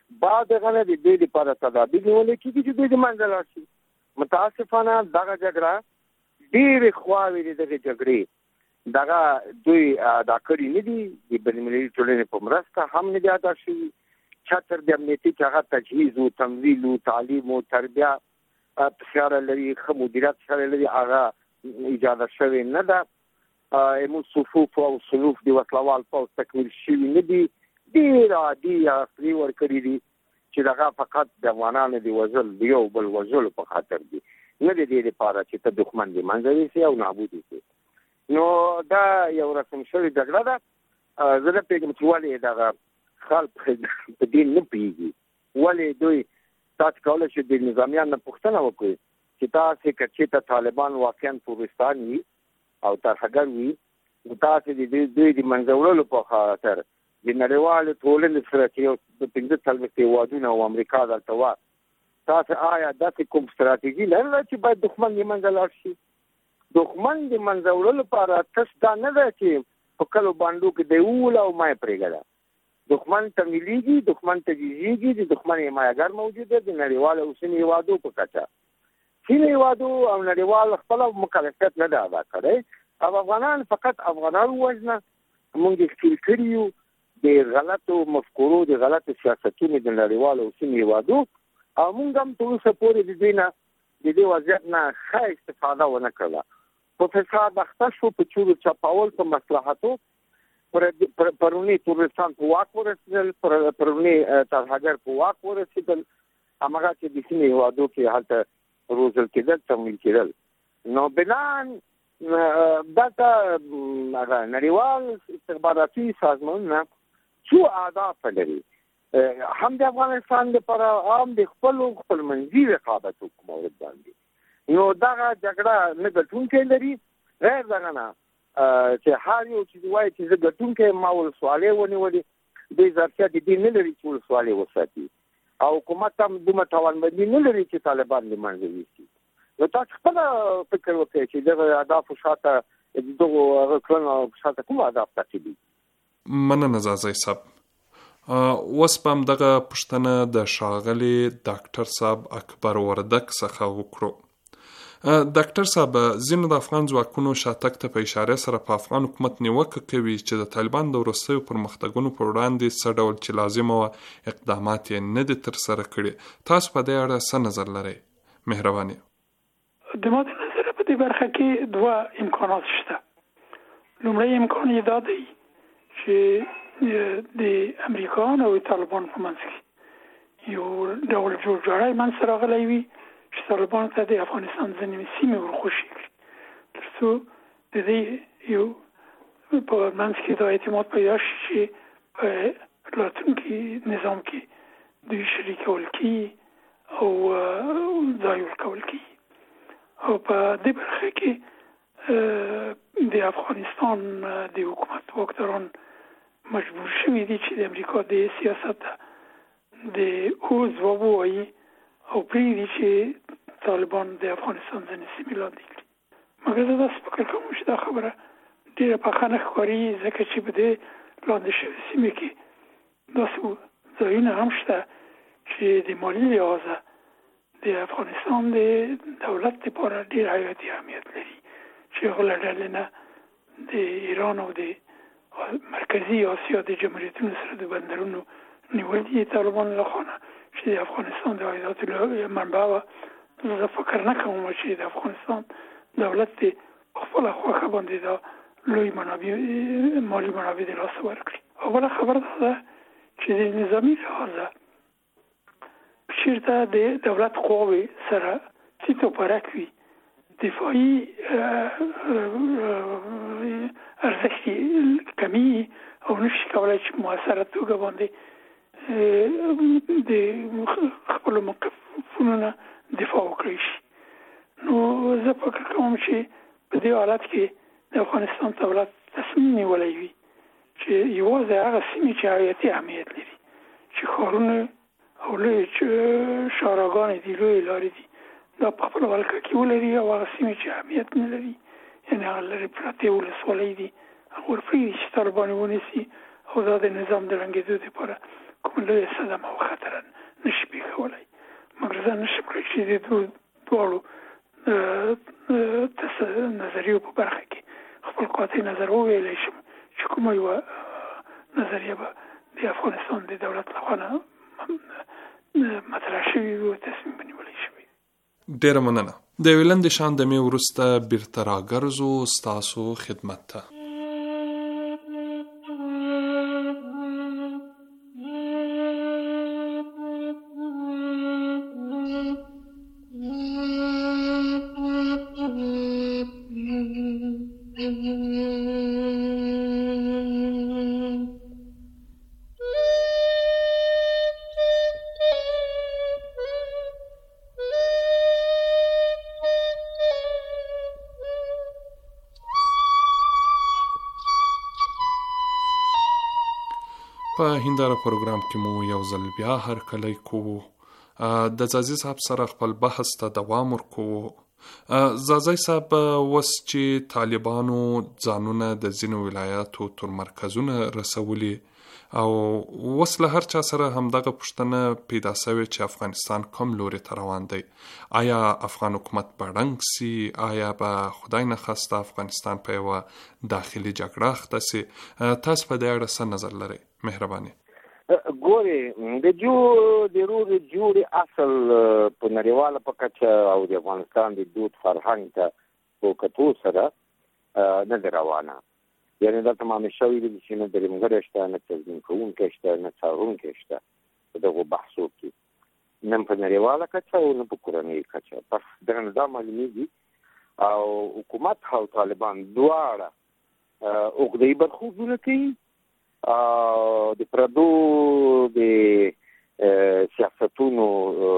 بعد غنه د دې لپاره تدابیر نیول کېږي چې دوی د منځ لاړ شي. متاسفانه دغه جګړه ډېرې خواوې دغه جګړې دغه دوی ادا کړي نه دي، د بین‌المللي ټولنې په مرسته هم نه دي ادا شوي. چتر د امنیتي چې هغه تجهیز و تمویل و تعلیم و تربیه سره لري، ښه مدیریت سره لري، هغه اجازه شوې نه ده. زموږ صفوف او سلوف د وسلوال پوځ تکمیل شوي نه دي، ډېر عادي عصري ورکړي دي چې دغه فقط د افغانانو د وژل د یو بل وژلو په خاطر دي، نه د دې لپاره چې ته دښمن د منځه یوسې او نابود یې کړې. نو دا یو رسم شوې جګړه ده. زه نه پوهېږم چې ولې دغه خلک په دې نه پوهېږي، ولې دوی تاسو کولی شئ د نظامیانو نه پوښتنه وکړئ چې تاسې که چېرته طالبان واقعا ټوریستان وي او ترهګر وي، نو تاسې د دوی د منځه وړلو په خاطر د نړیوالو ټولنې سره چې یو 45 هېوادونه او امریکا دلته وه، تاسې آیا داسې کوم ستراتیژي لرله چې باید دښمن د منځه لاړ شي؟ دښمن د منځه وړلو لپاره تش دا نه ده چې په کلو بانډو کې دی ووله او ما یې پرېږده. دښمن تمویلېږي، دښمن تجهیزېږي، د دښمن حمایهګر موجود دی د نړیوالو اوسني هېوادو په کچه. ځینې هېوادو او نړیوال خپله مکلفیت نه ده ادا کړی، او افغانان فقط افغانان ووژنه. موږ ښکېل کړي یو د غلطو مفکورو، د غلطو سیاستونو د نړیوالو اوسني هېوادو، او موږ هم تر اوسه پورې د دوی نه د دې وضعیت نه ښه استفاده ونه کړله. په فساد اخته شو، په چورو چپاول، په مصلحتو پرونی تورستان په واک ورسېدل، پرونی ترهګر په واک ورسېدل، هماغه چې د سیمې هېوادو کې هلته روزل کېدل، تمویل کېدل. نو بنان دلته نړیوال استخباراتي سازمانونه څو اهداف لري، هم د افغانستان لپاره هم د خپلمنځي رقابت مورد باندې. نو دغه جګړه نه ګټونکی لري، غیر دغه نه چې هر یو چې وایي چې زه ګټونکی ما ولسوالۍ ونیولې، دوی ظرفیت د دې نه لري چې ولسوالۍ وساتي، او حکومت هم دومره توانمندي نه لري چې طالبان له منځه یوسي. نو تاسو خپله فکر وکړئ چې دغه اهدافو شاته دغو کړنو شاته کوم اهداف تعقیبي. مننه زازی صاحب. اوس به همدغه پوښتنه د ښاغلي ډاکټر صاحب اکبر وردک څخه وکړو. ډاکټر صاحب، ځینو د افغان ځواکونو شاتګ ته په اشاره سره په افغان حکومت نیوکه کوي چې د طالبان د وروستیو پرمختګونو پر وړاندې څه ډول چې لازمه وه اقدامات یې نه دي ترسره کړي. تاسو په دې اړه څه نظر لرئ؟ مهرباني. د ما د نظر په دې برخه کې دوه امکانات شته. لومړی امکان یې دا دی چې د امریکایانو او طالبان په منځ کې یو ډول جوړجاړی منځته راغلی وي چې طالبان ته د افغانستان ځینې سیمې ورخوشي کړي، تر څو د دې یو په منځ کې دا اعتماد پیدا شي چې په راتلونکي نظام کې دوی شریکول کیږي او ځای ورکول کیږي. او په دې برخه کې د افغانستان د حکومت واکداران مجبور شوي دي چې د امریکا د سیاست د ځواب ووایي او پرېږدي چې طالبان د افغانستان ځینې سیمې لاندې کړي. مګر زه داسې فکر کوم چې دا خبره ډېره پخه نه ښکاري، ځکه چې په دې لاندې شوې سیمې کې داسې ځایونه هم شته چې د مالي لحاظه د افغانستان د دولت لپاره ډېر حیاتي اهمیت لري، چې هغه له ډلې نه د ایران او د مرکزي اسیا د جمهوریتونو سره د بندرونو نیول دي طالبان له خوا نه، چې د افغانستان د عایداتو منبع وه. زه فکر نه کوم چې د افغانستان دولت د خپله خوښه باندې دا لوی مالي منابع د لاسه ورکړي. او بله خبره دا ده چې د نظامي لحاظه چېرته د دولت قواوې سره ټیټ و پرک وي، دفاعي ارزښت کمی او نشي کولی چې مؤثره توګه باندې د خپلو موقفونو نه دفاع وکړی شي. نو زه فکر کوم چې په دې حالت کې د افغانستان دولت تصمیم نیولی وي چې یوازې هغه سیمې چې حیاتي اهمیت لري، چې ښارونه او لوی شاراګانې دي، لویې لارې دي، دا په خپله ولکه کې ولري، او هغه سیمې چې اهمیت نه لري، یعنې هغه لرې پرتې ولسوالۍ دي، هغه ورپرېږدي چې طالبان یې ونیسي او دا د نظام د ړنګېدو دپاره کوم لوی صدمه او خطر نشي پېښولی. مګر زه نشم کړی چې د دواړو نظریو په برخه کې خپل قاطع نظر وویلی شم چې کومه یوه نظریه به د افغانستان د دولت لخوا نه مطرح شوي او تصمیم بنیولی شوي. ډیره مننه. د یوې لنډې شاندمې وروسته بیرته راګرځو ستاسو خدمت ته. په هنداره پروګرام کې مو یو ځل بیا هرکلی کوو. د ځاځي صاحب سره خپل بحث ته دوام ورکوو. ځاځي صاحب، اوس چې طالبانو ځانونه د ځینو ولایاتو تر مرکزونه رسولي او اوس له هر چا سره همدغه پوښتنه پیدا شوې چې افغانستان کوم لوري ته روان دی. آیا افغان حکومت به ړنګ سي؟ آیا به خدای نخواسته افغانستان په یوه داخلي جګړه اخته سي؟ تاسو په دې اړه څه نظر لرئ؟ مهرباني. ګورې د روغې جوړې اصل په نړیواله په کچه او د افغانستان د دود فرهنګ ته په کتو سره نه ده روانه. یعنې دا تمامې شوي دي چې نه درېمګری شته، نه تضمین کوونکی شته، نه څارونکی شته په دغو بحثو کې، نه په نړیواله کچه او نه په کورنۍ کچه. پس دغه دا معلومېږي او حکومت او طالبان دواړه عقده‌يي برخوردونه کوي، د پردو د سیاستونو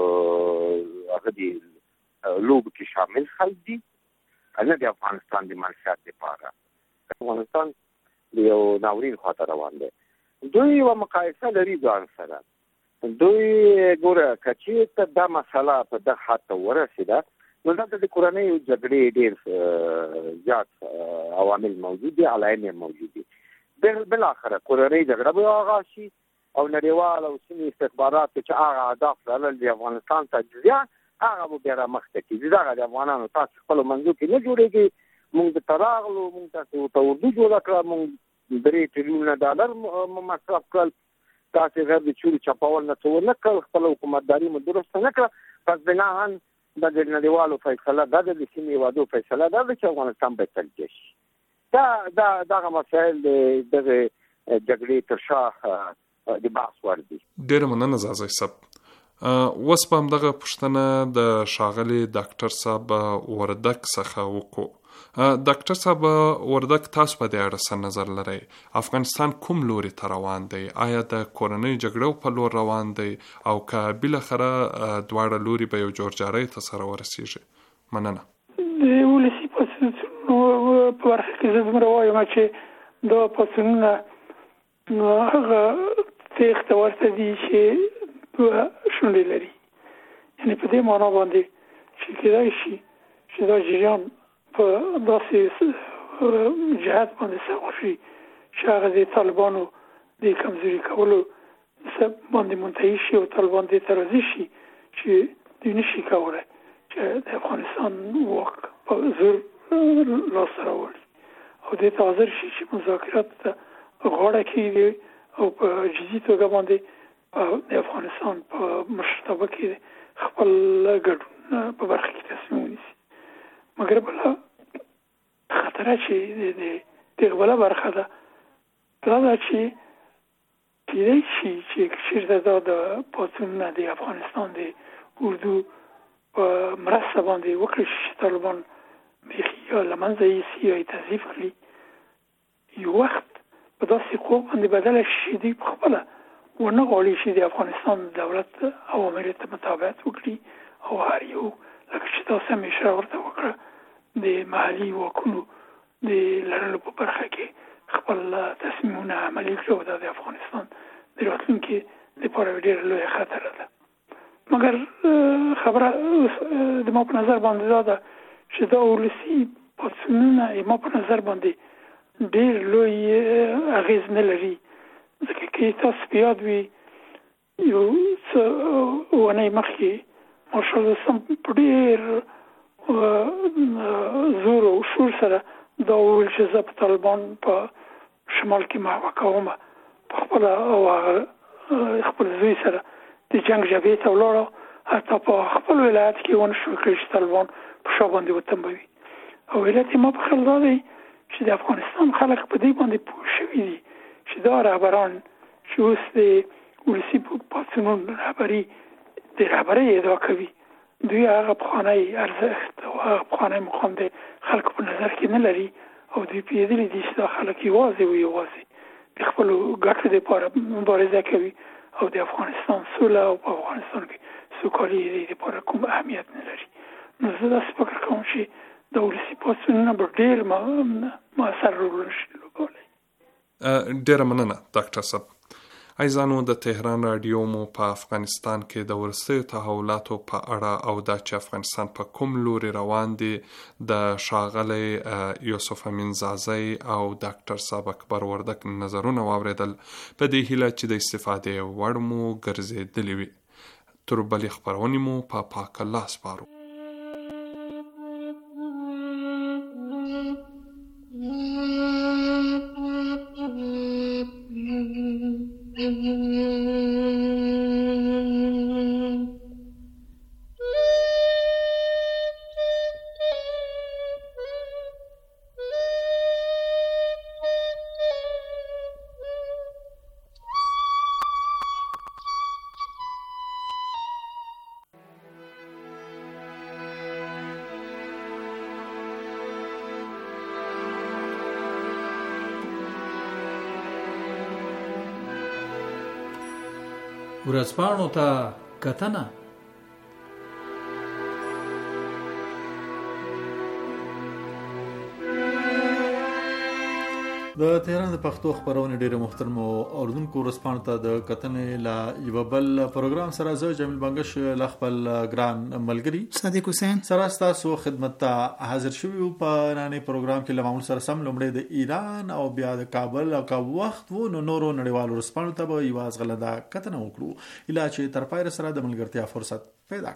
هغه د لوبو کې شامل خلک دي، نه د افغانستان د منشات لپاره. افغانستان د یو ناورین خواته روان دی. دوی یوه مقایسه لري ځان سره. دوی ګوره که چېرته دا مسله په دغه حد ته ورسېده نو دلته د کورنۍ جګړې ډېر زیات عوامل موجود دي، علایم یې موجود دي. بالاخره کورنۍ جګړه به آغاز شي او نړیوال او سیمې استخبارات چې هغه اهداف لرل د افغانستان تجزیه هغه به بیا رامخته کېږي. دغه د افغانانو تاسو خپلو منځو کې نه جوړېږي. موږ ته راغلو، موږ تاسو ورته اردو جوړه کړه، موږ $3 تریلیونه مصرف کړل، تاسو غیر د چوري چپاول نه څه ونه کړل، خپله حکومتداري مو درسته نه کړه. پس بناهاً دا د نړیوالو فیصله دا ده، د سیمې هېوادو فیصله دا ده چې افغانستان باید تجزیه شي. دغه مسایل دغه جګړې تر شا د بحث وړ دي. ډېره مننه ځاځی صاحب. اوس به همدغه پوښتنه د ښاغلي ډاکټر صاحب وردک څخه وکړو. ډاکټر صاحب وردک، تاسو په دې اړه څه نظر لرئ؟ افغانستان کوم لوري ته روان دی؟ آیا د کورنۍ جګړو په لور روان دی او که بالاخره دواړه لوري به یو جوړجارۍ ته سره ورسیږي؟ مننه. د ولسي پاڅونونو په برخه کې زه دومره وایم چې دا پاڅونونه هغه تېښ ته ورته دي چې دوه شونډې لري. یعنې په دې معنا باندې چې کېدای شي چې دا جریان په داسې جهت باندې سوق شي چې هغه د طالبانو د کمزوري کولو باندې منتهي شي او طالبان دې ته راضي شي چې دوی نشي کولی چې د افغانستان واک په زور لاسته راوړي او دې ته حاضر شي چې مذاکرات ته غاړه کېږدي او په جدي توګه باندې د افغانستان په مشرتابه کې خپل ګډون په برخه کې تصمیم ونیسي. مګر بله خطره چې د دغه بله برخه ده دا ده چې کېدای شي چې چېرته دا د پاڅونونه د افغانستان د اردو په مرسته باندې وکړي چې طالبان بیخي یا له منځه یوسي یا یې تضعیف کړي، یو وخت په داسې قوه باندې بدله شي چې دوی پخپله ونه غواړي چې د افغانستان دولت اوامرو ته مطابقت وکړي او هر یو لکه چې تاسو هم اشاره ورته وکړه د محلي واکونو د لرلو په برخه کې خپل تصمیمونه عملي کړي او دا د افغانستان د راتلونکي لپاره ډېره لویه خطره ده. مګر خبره د ما په نظر باندې دا ده چې دا ولسي پاڅونونه ما په نظر باندې ډېر لوی اغېز نه لري، ځکه که تاسو په یاد وي یو څه ونې مخکې ماشاءالله سم په ډېر زور او شور سره دا وویل چې زه په طالبان په شمال کې محوه کوم، په خپله او خپل زوی سره د جنګ جبهې ته ولاړو، حتی په خپل ولایت کې ونه شو کړی چې طالبان په شا باندې وتنبوي. او علت ما په خیال دا دی چې د افغانستان خلک په دې باندې پوه شوي دي چې دا رهبران چې اوس د ولسي پاڅونونو د رهبرۍ ادعا کوي، دوی هغه پخوانی ارزښت او هغه پخوانی مقام د خلکو په نظر کې نه لري، او دوی پوهېدلي دي چې دا خلک یوازې د خپلو ګټو دپاره مبارزه کوي او د افغانستان سوله او په افغانستان کې سوکالي دپاره کوم اهمیت نه لري. نو زه داسې فکر کوم چې د ولسي پاڅونونه به ډېر مؤثر رول نشي لوبولی. ډېره مننه ډاکټر صاحب. عزیزانو، د تهران رادیو مو په افغانستان کې د وروستیو تحولاتو په اړه او دا چې افغانستان په کوم لوري روان دی د ښاغلی یوسف امین زازی او ډاکټر صاحب اکبر وردک نظرونه واورېدل، په دې هیله چې د استفادې وړ مو ګرځېدلې وي. تر بلې خپرونې مو په پاک الله سپارو. ورځپاڼو ته کتنه. د تهران د پښتو خبرونه ډیره محترم اوردونکو ورځپاڼو ته د کتنې لا یو بل پروګرام سره زه جمیل بنگش ل خپل ګران ملګری صادق حسین سره تاسو خدمت ته حاضر شوی په نانې پروګرام کې لمعول سره سم لومړی د ایران او بیا د کابل او کا وخت وو نورو نړیوالو ورځپاڼو ته به یواز غلدا کتنه وکړو اله چې تر پای سره د ملګرتیا فرصت پیدا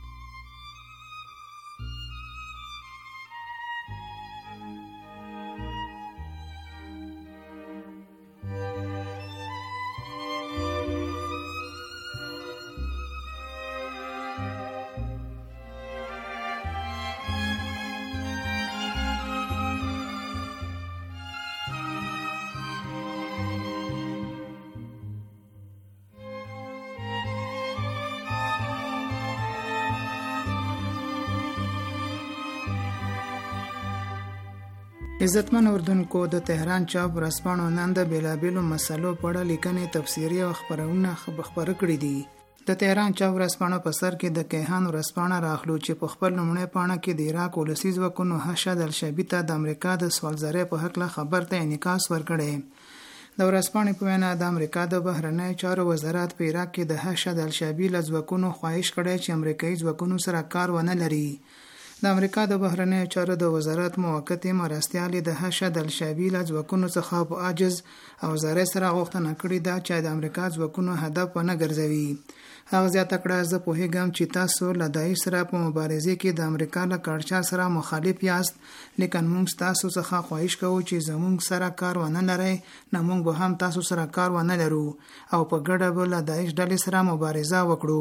عزتمن اردوونکو، د تهران چاپ ورځپاڼو نن د بیلابیلو مسلو په اړه لیکنې تفسیري او خبرونه خبر کړي دي. د تهران چاپ ورځپاڼو په سر کې د کیهان ورځپاڼه راخلو چې په خپل لومړی پاڼه کې د عراق ولسي ځواکونو حشد الشعبي ته د امریکا د سوالزارۍ په هکله خبر ته انعکاس ورکړی. د ورځپاڼې په وینا د امریکا د بهرنیو چارو وزارت په عراق کې د حشد الشعبي له ځواکونو خواهش کړی چې امریکایي ځواکونو سره کار ونه لري. د امریکا د بهرنیو چارو د وزارت موقتې مرستیالې د حشد الشعبي له ځواکونو څخه په عاجز او زارۍ سره غوښتنه کړې ده چې د امریکا ځواکونو هدف ونه ګرځوي. هغه زیاته کړه، زه پوهیږم چې تاسو له داعش سره په مبارزې کې د امریکا له کړچا سره مخالف یاست، لیکن موږ تاسو څخه خواهش کوو چې زموږ سره کار ونه لرئ، نه موږ به هم تاسو سره کار ونه لرو او په ګډه به له داعش ډلې سره مبارزه وکړو.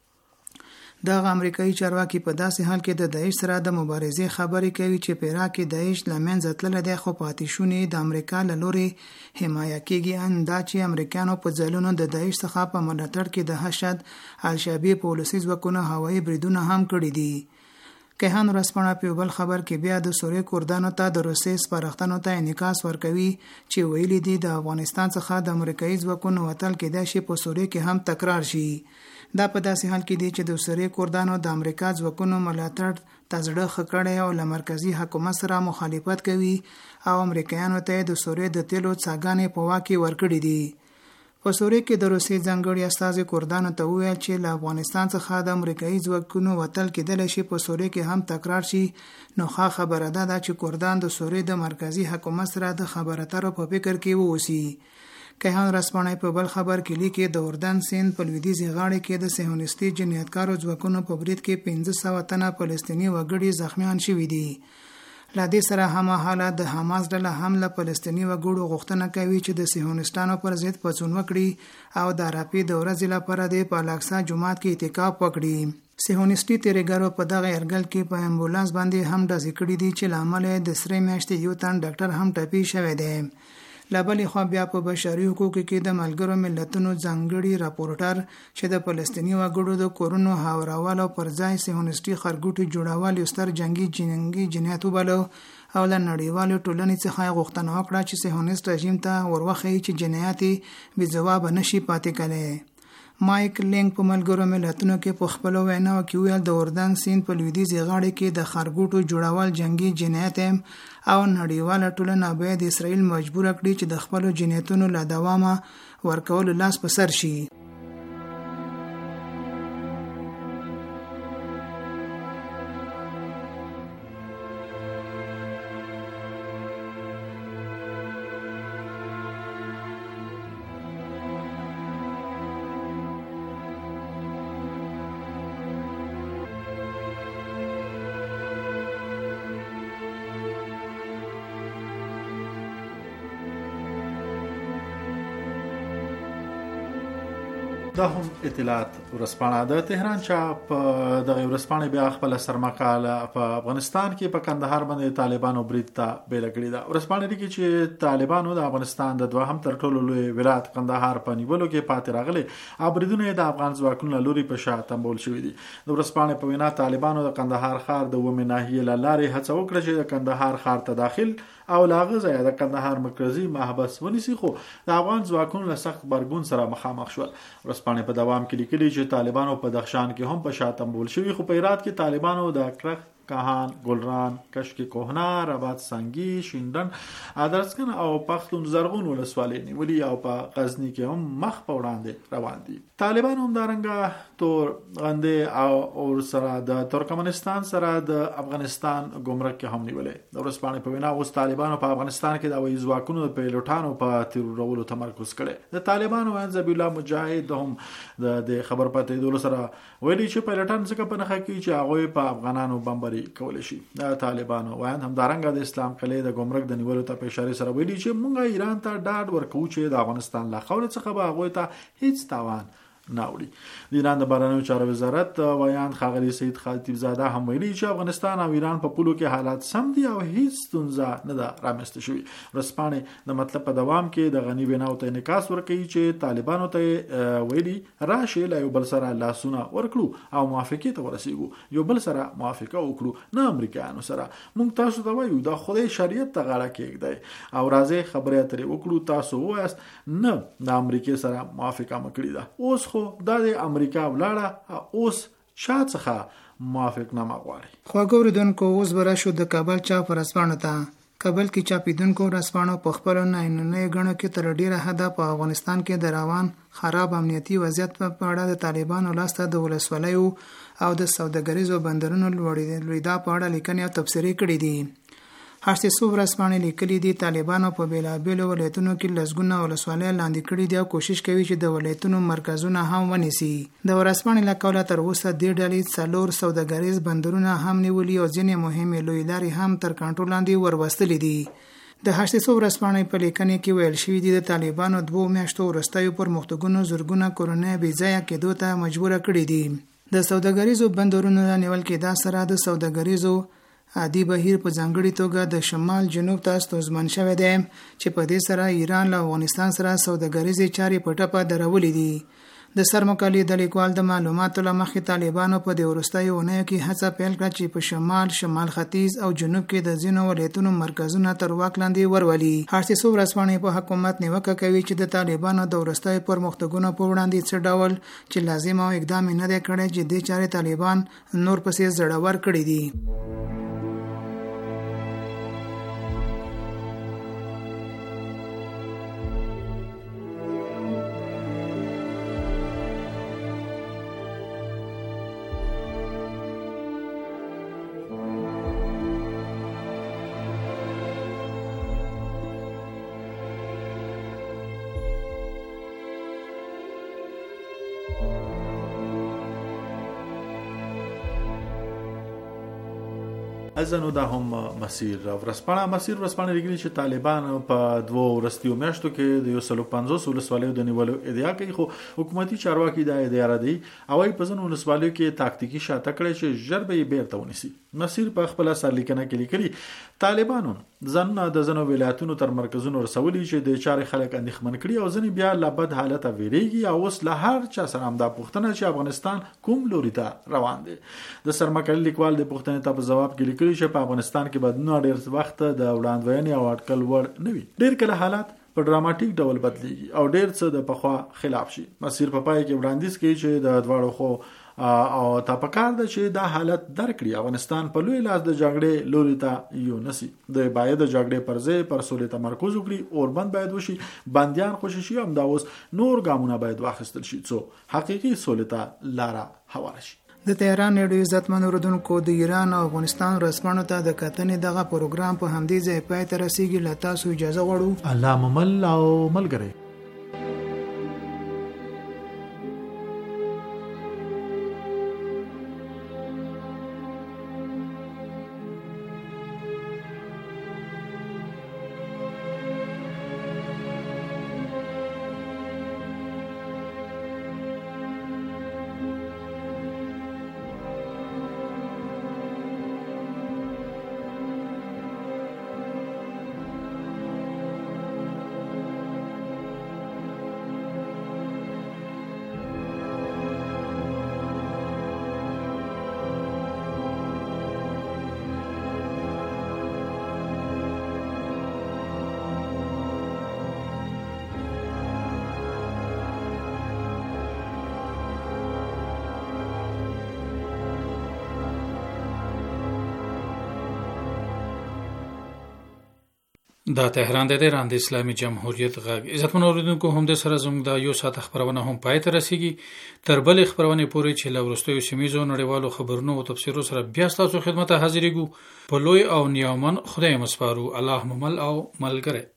دغه امریکایي چارواکي په داسې حال کې د داعش سره د مبارزې خبرې کوي چې په عراق کې داعش له منځه تللی دی، خو په آتشونې د امریکا له لوري حمایه کېږي. دا چې امریکایانو په ځایونو د داعش څخه په ملاتړ کې د حشد الشعبي په ولسي ځواکونو هوایي بریدونه هم کړي دي. کیهان ورځپاڼه په بل خبر کې بیا د سوریې کردانو ته د روسي سپارښتنو ته انعکاس ورکوي چې ویلي دي د افغانستان څخه د امریکایي ځواکونو وتل کېدای شي په سوریې کې هم تکرار شي. دا په داسې حال کې دی چې د سوریې کردانو د امریکا ځواکونو ملاتړ ته زړه ښه کړی او له مرکزي حکومت سره مخالفت کوي او امریکایانو ته د سوریې د تیلو څاګانې په واک کې ورکړي دي. په سوریې کې د روسي ځانګړي استازي کردانو ته وویل چې له افغانستان څخه د امریکایي ځواکونو وتل کېدلی شي په سوریې کې هم تکرار شي. نو ښه خبره ده چې کردان د سوریې د مرکزي حکومت سره د خبرو اترو په فکر کې واوسي. کیهان ورځپاڼه په بل خبر کې لیکي د اردن سیند په لویدیځي غاړه کې د صهیونیستي جنایتکارو ځواکونو په برید کې 1500 تنه فلسطیني وګړي زخمیان شوي دي. له دې سره هممهاله د حماس ډله هم له فلسطیني وګړو غوښتنه کوي چې د صهیونیستانو پر ضد پاڅون وکړي او د عرفې د ورځې لپاره د الاقصی جومات کې اعتکاف وکړي. صهیونیستي تیریګرو په دغه یرغل کې په امبولانس باندې هم ډزې کړي دي چې له امله د سرې میاشتې یو تن ډاکټر هم ټپي شوی دی. له بلې خوا بیا په بشري حقوقو کې د ملګرو ملتونو ځانګړي راپورټر چې د فلسطیني وګړو د کورونو هاورولو پر ځای صهیونیستي خرګوټي جوړول یو ستر جنگي جنایت وبلو او له نړیوالو ټولنې څخه غوښتنه وکړه چې صهیونیست رژیم ته وروخی چې جنایات بې ځواب نشي پاتې کړي. مایک لینګ په ملګرو ملتونو کې په خپل ویناو کې ویل د اردن سیند په لویدیځي غاړه کې د خرګوټو جوړول جنگي جنایت او نړیواله ټولنه باید اسرائیل مجبور کړي چې د خپل جنایتونو له دوامه ورکول لاس په سر شي. دا هم اطلاعات ورسپانه د تهران چاپ د ورسپانه بیا خپل سرمقاله په افغانستان کې په کندهار باندې طالبانو برید ته بیل کړی دا ورسپانه لري چې طالبانو د افغانستان د دوهم تر ټولو لوی ولایت کندهار په نیولو کې پاتې راغلي او بریدونه د افغان ځواکونو لوري په شا تمبول شوې دي. د ورسپانه په وینا طالبانو د کندهار ښار د ومه ناحیه لارې هڅه وکړه چې د کندهار ښار ته داخل او لاغه ځای د کندهار مرکزی محبس ونیسي، خو د افغان ځواکونو له سخت برګون سره مخامخ شول. ورسپانه په دوام کې لیکلي چې طالبانو په دخشان کې هم په شاتم بول شوی، خو په هرات کې طالبانو د کرخ کاهان، ګلران، کشک کوهنار، آباد سنگی، شیندن، ادرسکن او پختون زرغون ولسوالۍ نیولي او په غزنی کې هم مخ په وړاندې روان دي. طالبان هم دارنګه تور غندې او سره د ترکمنستان سره د افغانستان ګمرک کې هم نیولې. د ورسپانې په وینا اوس طالبانو په افغانستان کې د هوایي ځواکونو په پیلوټانو په تیرولو تمرکز کړي. د طالبانو وین ذبیح الله مجاهد هم د خبر پته دولو سره ویلي چې پیلوټان څنګه په نخښه کې چې هغه په افغانانو بمباري کول شي. د طالبانو وین هم دارنګه د اسلام قلعه د ګمرک د نیولو ته په اشاره سره ویلي چې مونږه ایران ته ډاډ ورکو چې د افغانستان له خاورې څخه به هغه ته هیڅ تاوان ناوړي. د ایران د بهرنیو چارو وزارت ویان خاغلی سید خاتیب زاده هم ویلي چې افغانستان او ایران په پولو کې حالات سم دي او هیڅ ستونزه نه ده رامنځته شوې. ورسپانې د مطلب په دوام کې د غنی بناو ته انعکاس ورکوي چې طالبانو ته ویلي راشه له یو بل سره لاسونه ورکړو او موافقه ته ورسیږو، یو بل سره موافقه وکړو، نه امریکایانو سره. موږ تاسو ته وایو د خدای شریعت ته غاړه کېږدئ او راځي خبرې اترې وکړو، تاسو وایاست نه د امریکای سره موافقه مکړی ده. اوس دا د امریکا ولاړه اوس شا څخه موافق نامه غواړي. خو ګوردونکو اوس برا شو د کابل چاپ ورسپانه ته. کابل کې چاپیدونکو ورسپانه په خپل نه غنو کې تر ډیره حد په افغانستان کې د روان خراب امنیتي وضعیت په اړه د طالبانو لاسته د ولسوالیو او د سوداګریزو بندرونو لوړیدا په اړه لیکنې او تبصرې کړې دي. هرڅه څو ورسپانې لیکلي دي طالبانو په بیلابیلو ولایتونو کې لسګونه ولسوالۍ لاندې کړي دي او کوشش کوي چې د ولایتونو مرکزونه هم ونیسي. د ورسپانې له قوله تر اوسه د ډلې څلور سوداګریز بندرونه هم نیولي او ځینې مهمې لوی لارې هم تر کنټرول لاندې وروستلې دي. د 800 ورسپانې په لیکنې کې ویل شوی دی د طالبانو 2 میاشتو وروستیو پرمختګونو زرګونه کورونه بې ځایه کېدو ته مجبور کړي دي. د سوداګریزو بندرونو نیول کې دا سره د سوداګریزو عادي بهیر په ځانګړي توګه د شمال جنوب ته ستونزمن شوی دی چې په دې سره ایران له افغانستان سره سوداګریزي چارې په ټپه درولې دي. د سرمقالې د لیکوال د معلوماتو له مخې طالبانو په دې وروستیو اونیو کې هڅه پیل کړه چې په شمال ختیځ او جنوب کې د ځینو ولایتونو مرکزونه تر واک لاندې ورولي. هرڅه ورسپانې په حکومت نیوکه کوي چې د طالبانو د وروستیو پرمختګونو په وړاندې څه ډول چې لازم او اقدام نه دی کړی چې د چارې طالبان نور پسې زړور کړي دي. ازنو دا هم مسیر ورسپانه لګري چې طالبان په 2 ورستیو میاشتو کې د 150 ولسوالیو د نیولو ادعا کوي، خو حکومتي چارواکي دا ادعا ردي او ای په ځینو ولسوالیو کې تاکتیکي شاته کړی چې ژر به یې بیرته ونیسي. مسیر په خپل سرلیکنه کې لیکلي طالبانو ځنه د ځینو ولایتونو تر مرکزونو رسولي چې د چارې خلک اندېښمن کړي او ځنې بیا لا بد حالت ویریږي او اوس له هر چا سره هم دا پوښتنه چې افغانستان کوم لوري ته روان دی. د سرمکل لیکوال د پوښتنې ته په جواب کې لیکلي چې په افغانستان کې بدلونونه ډېر وخت د وړاندوینې او اټکل وړ نه وي. ډېر کله حالات په ډراماټیک ډول بدلیږي او ډېر څه د پخوا خلاف شي. مسیر په پای کې وړاندیز کوي چې د دواړو خو او تا پکار ده چې دا حالت درکړي افغانستان په لوی لاس د جګړې لوري ته یو نسی. د باید د جګړې پر ځای پر سولې تمرکز وکړي، اوربند باید وشي، بنديان خوشي شي، هم دا اوس نور ګامونه باید واخیستل شي څو حقيقي سولې ته لاره هواره شي. د تهران ریډیو عزتمن اوریدونکو د ایران او افغانستان ورځپاڼو ته د کتنې دغه پروګرام په همدې ځای پای ته رسیږي. له تاسو اجازه غواړو. الله ممل او ملګری. دا تهران د ایران د اسلامي جمهوریت غږ. عزتمن اوریدونکو هم د سره زموږ د یو ساعت خبرونه هم پای ته رسیږي. تر بل خبرونه پورې چې له ورستیو سیمایي نړیوالو خبرونو او تفسیرو سره بیا تاسو خدمت حاضرېږو. په لوی او نیامن خدای مسپارو. الله ممل او ملګری.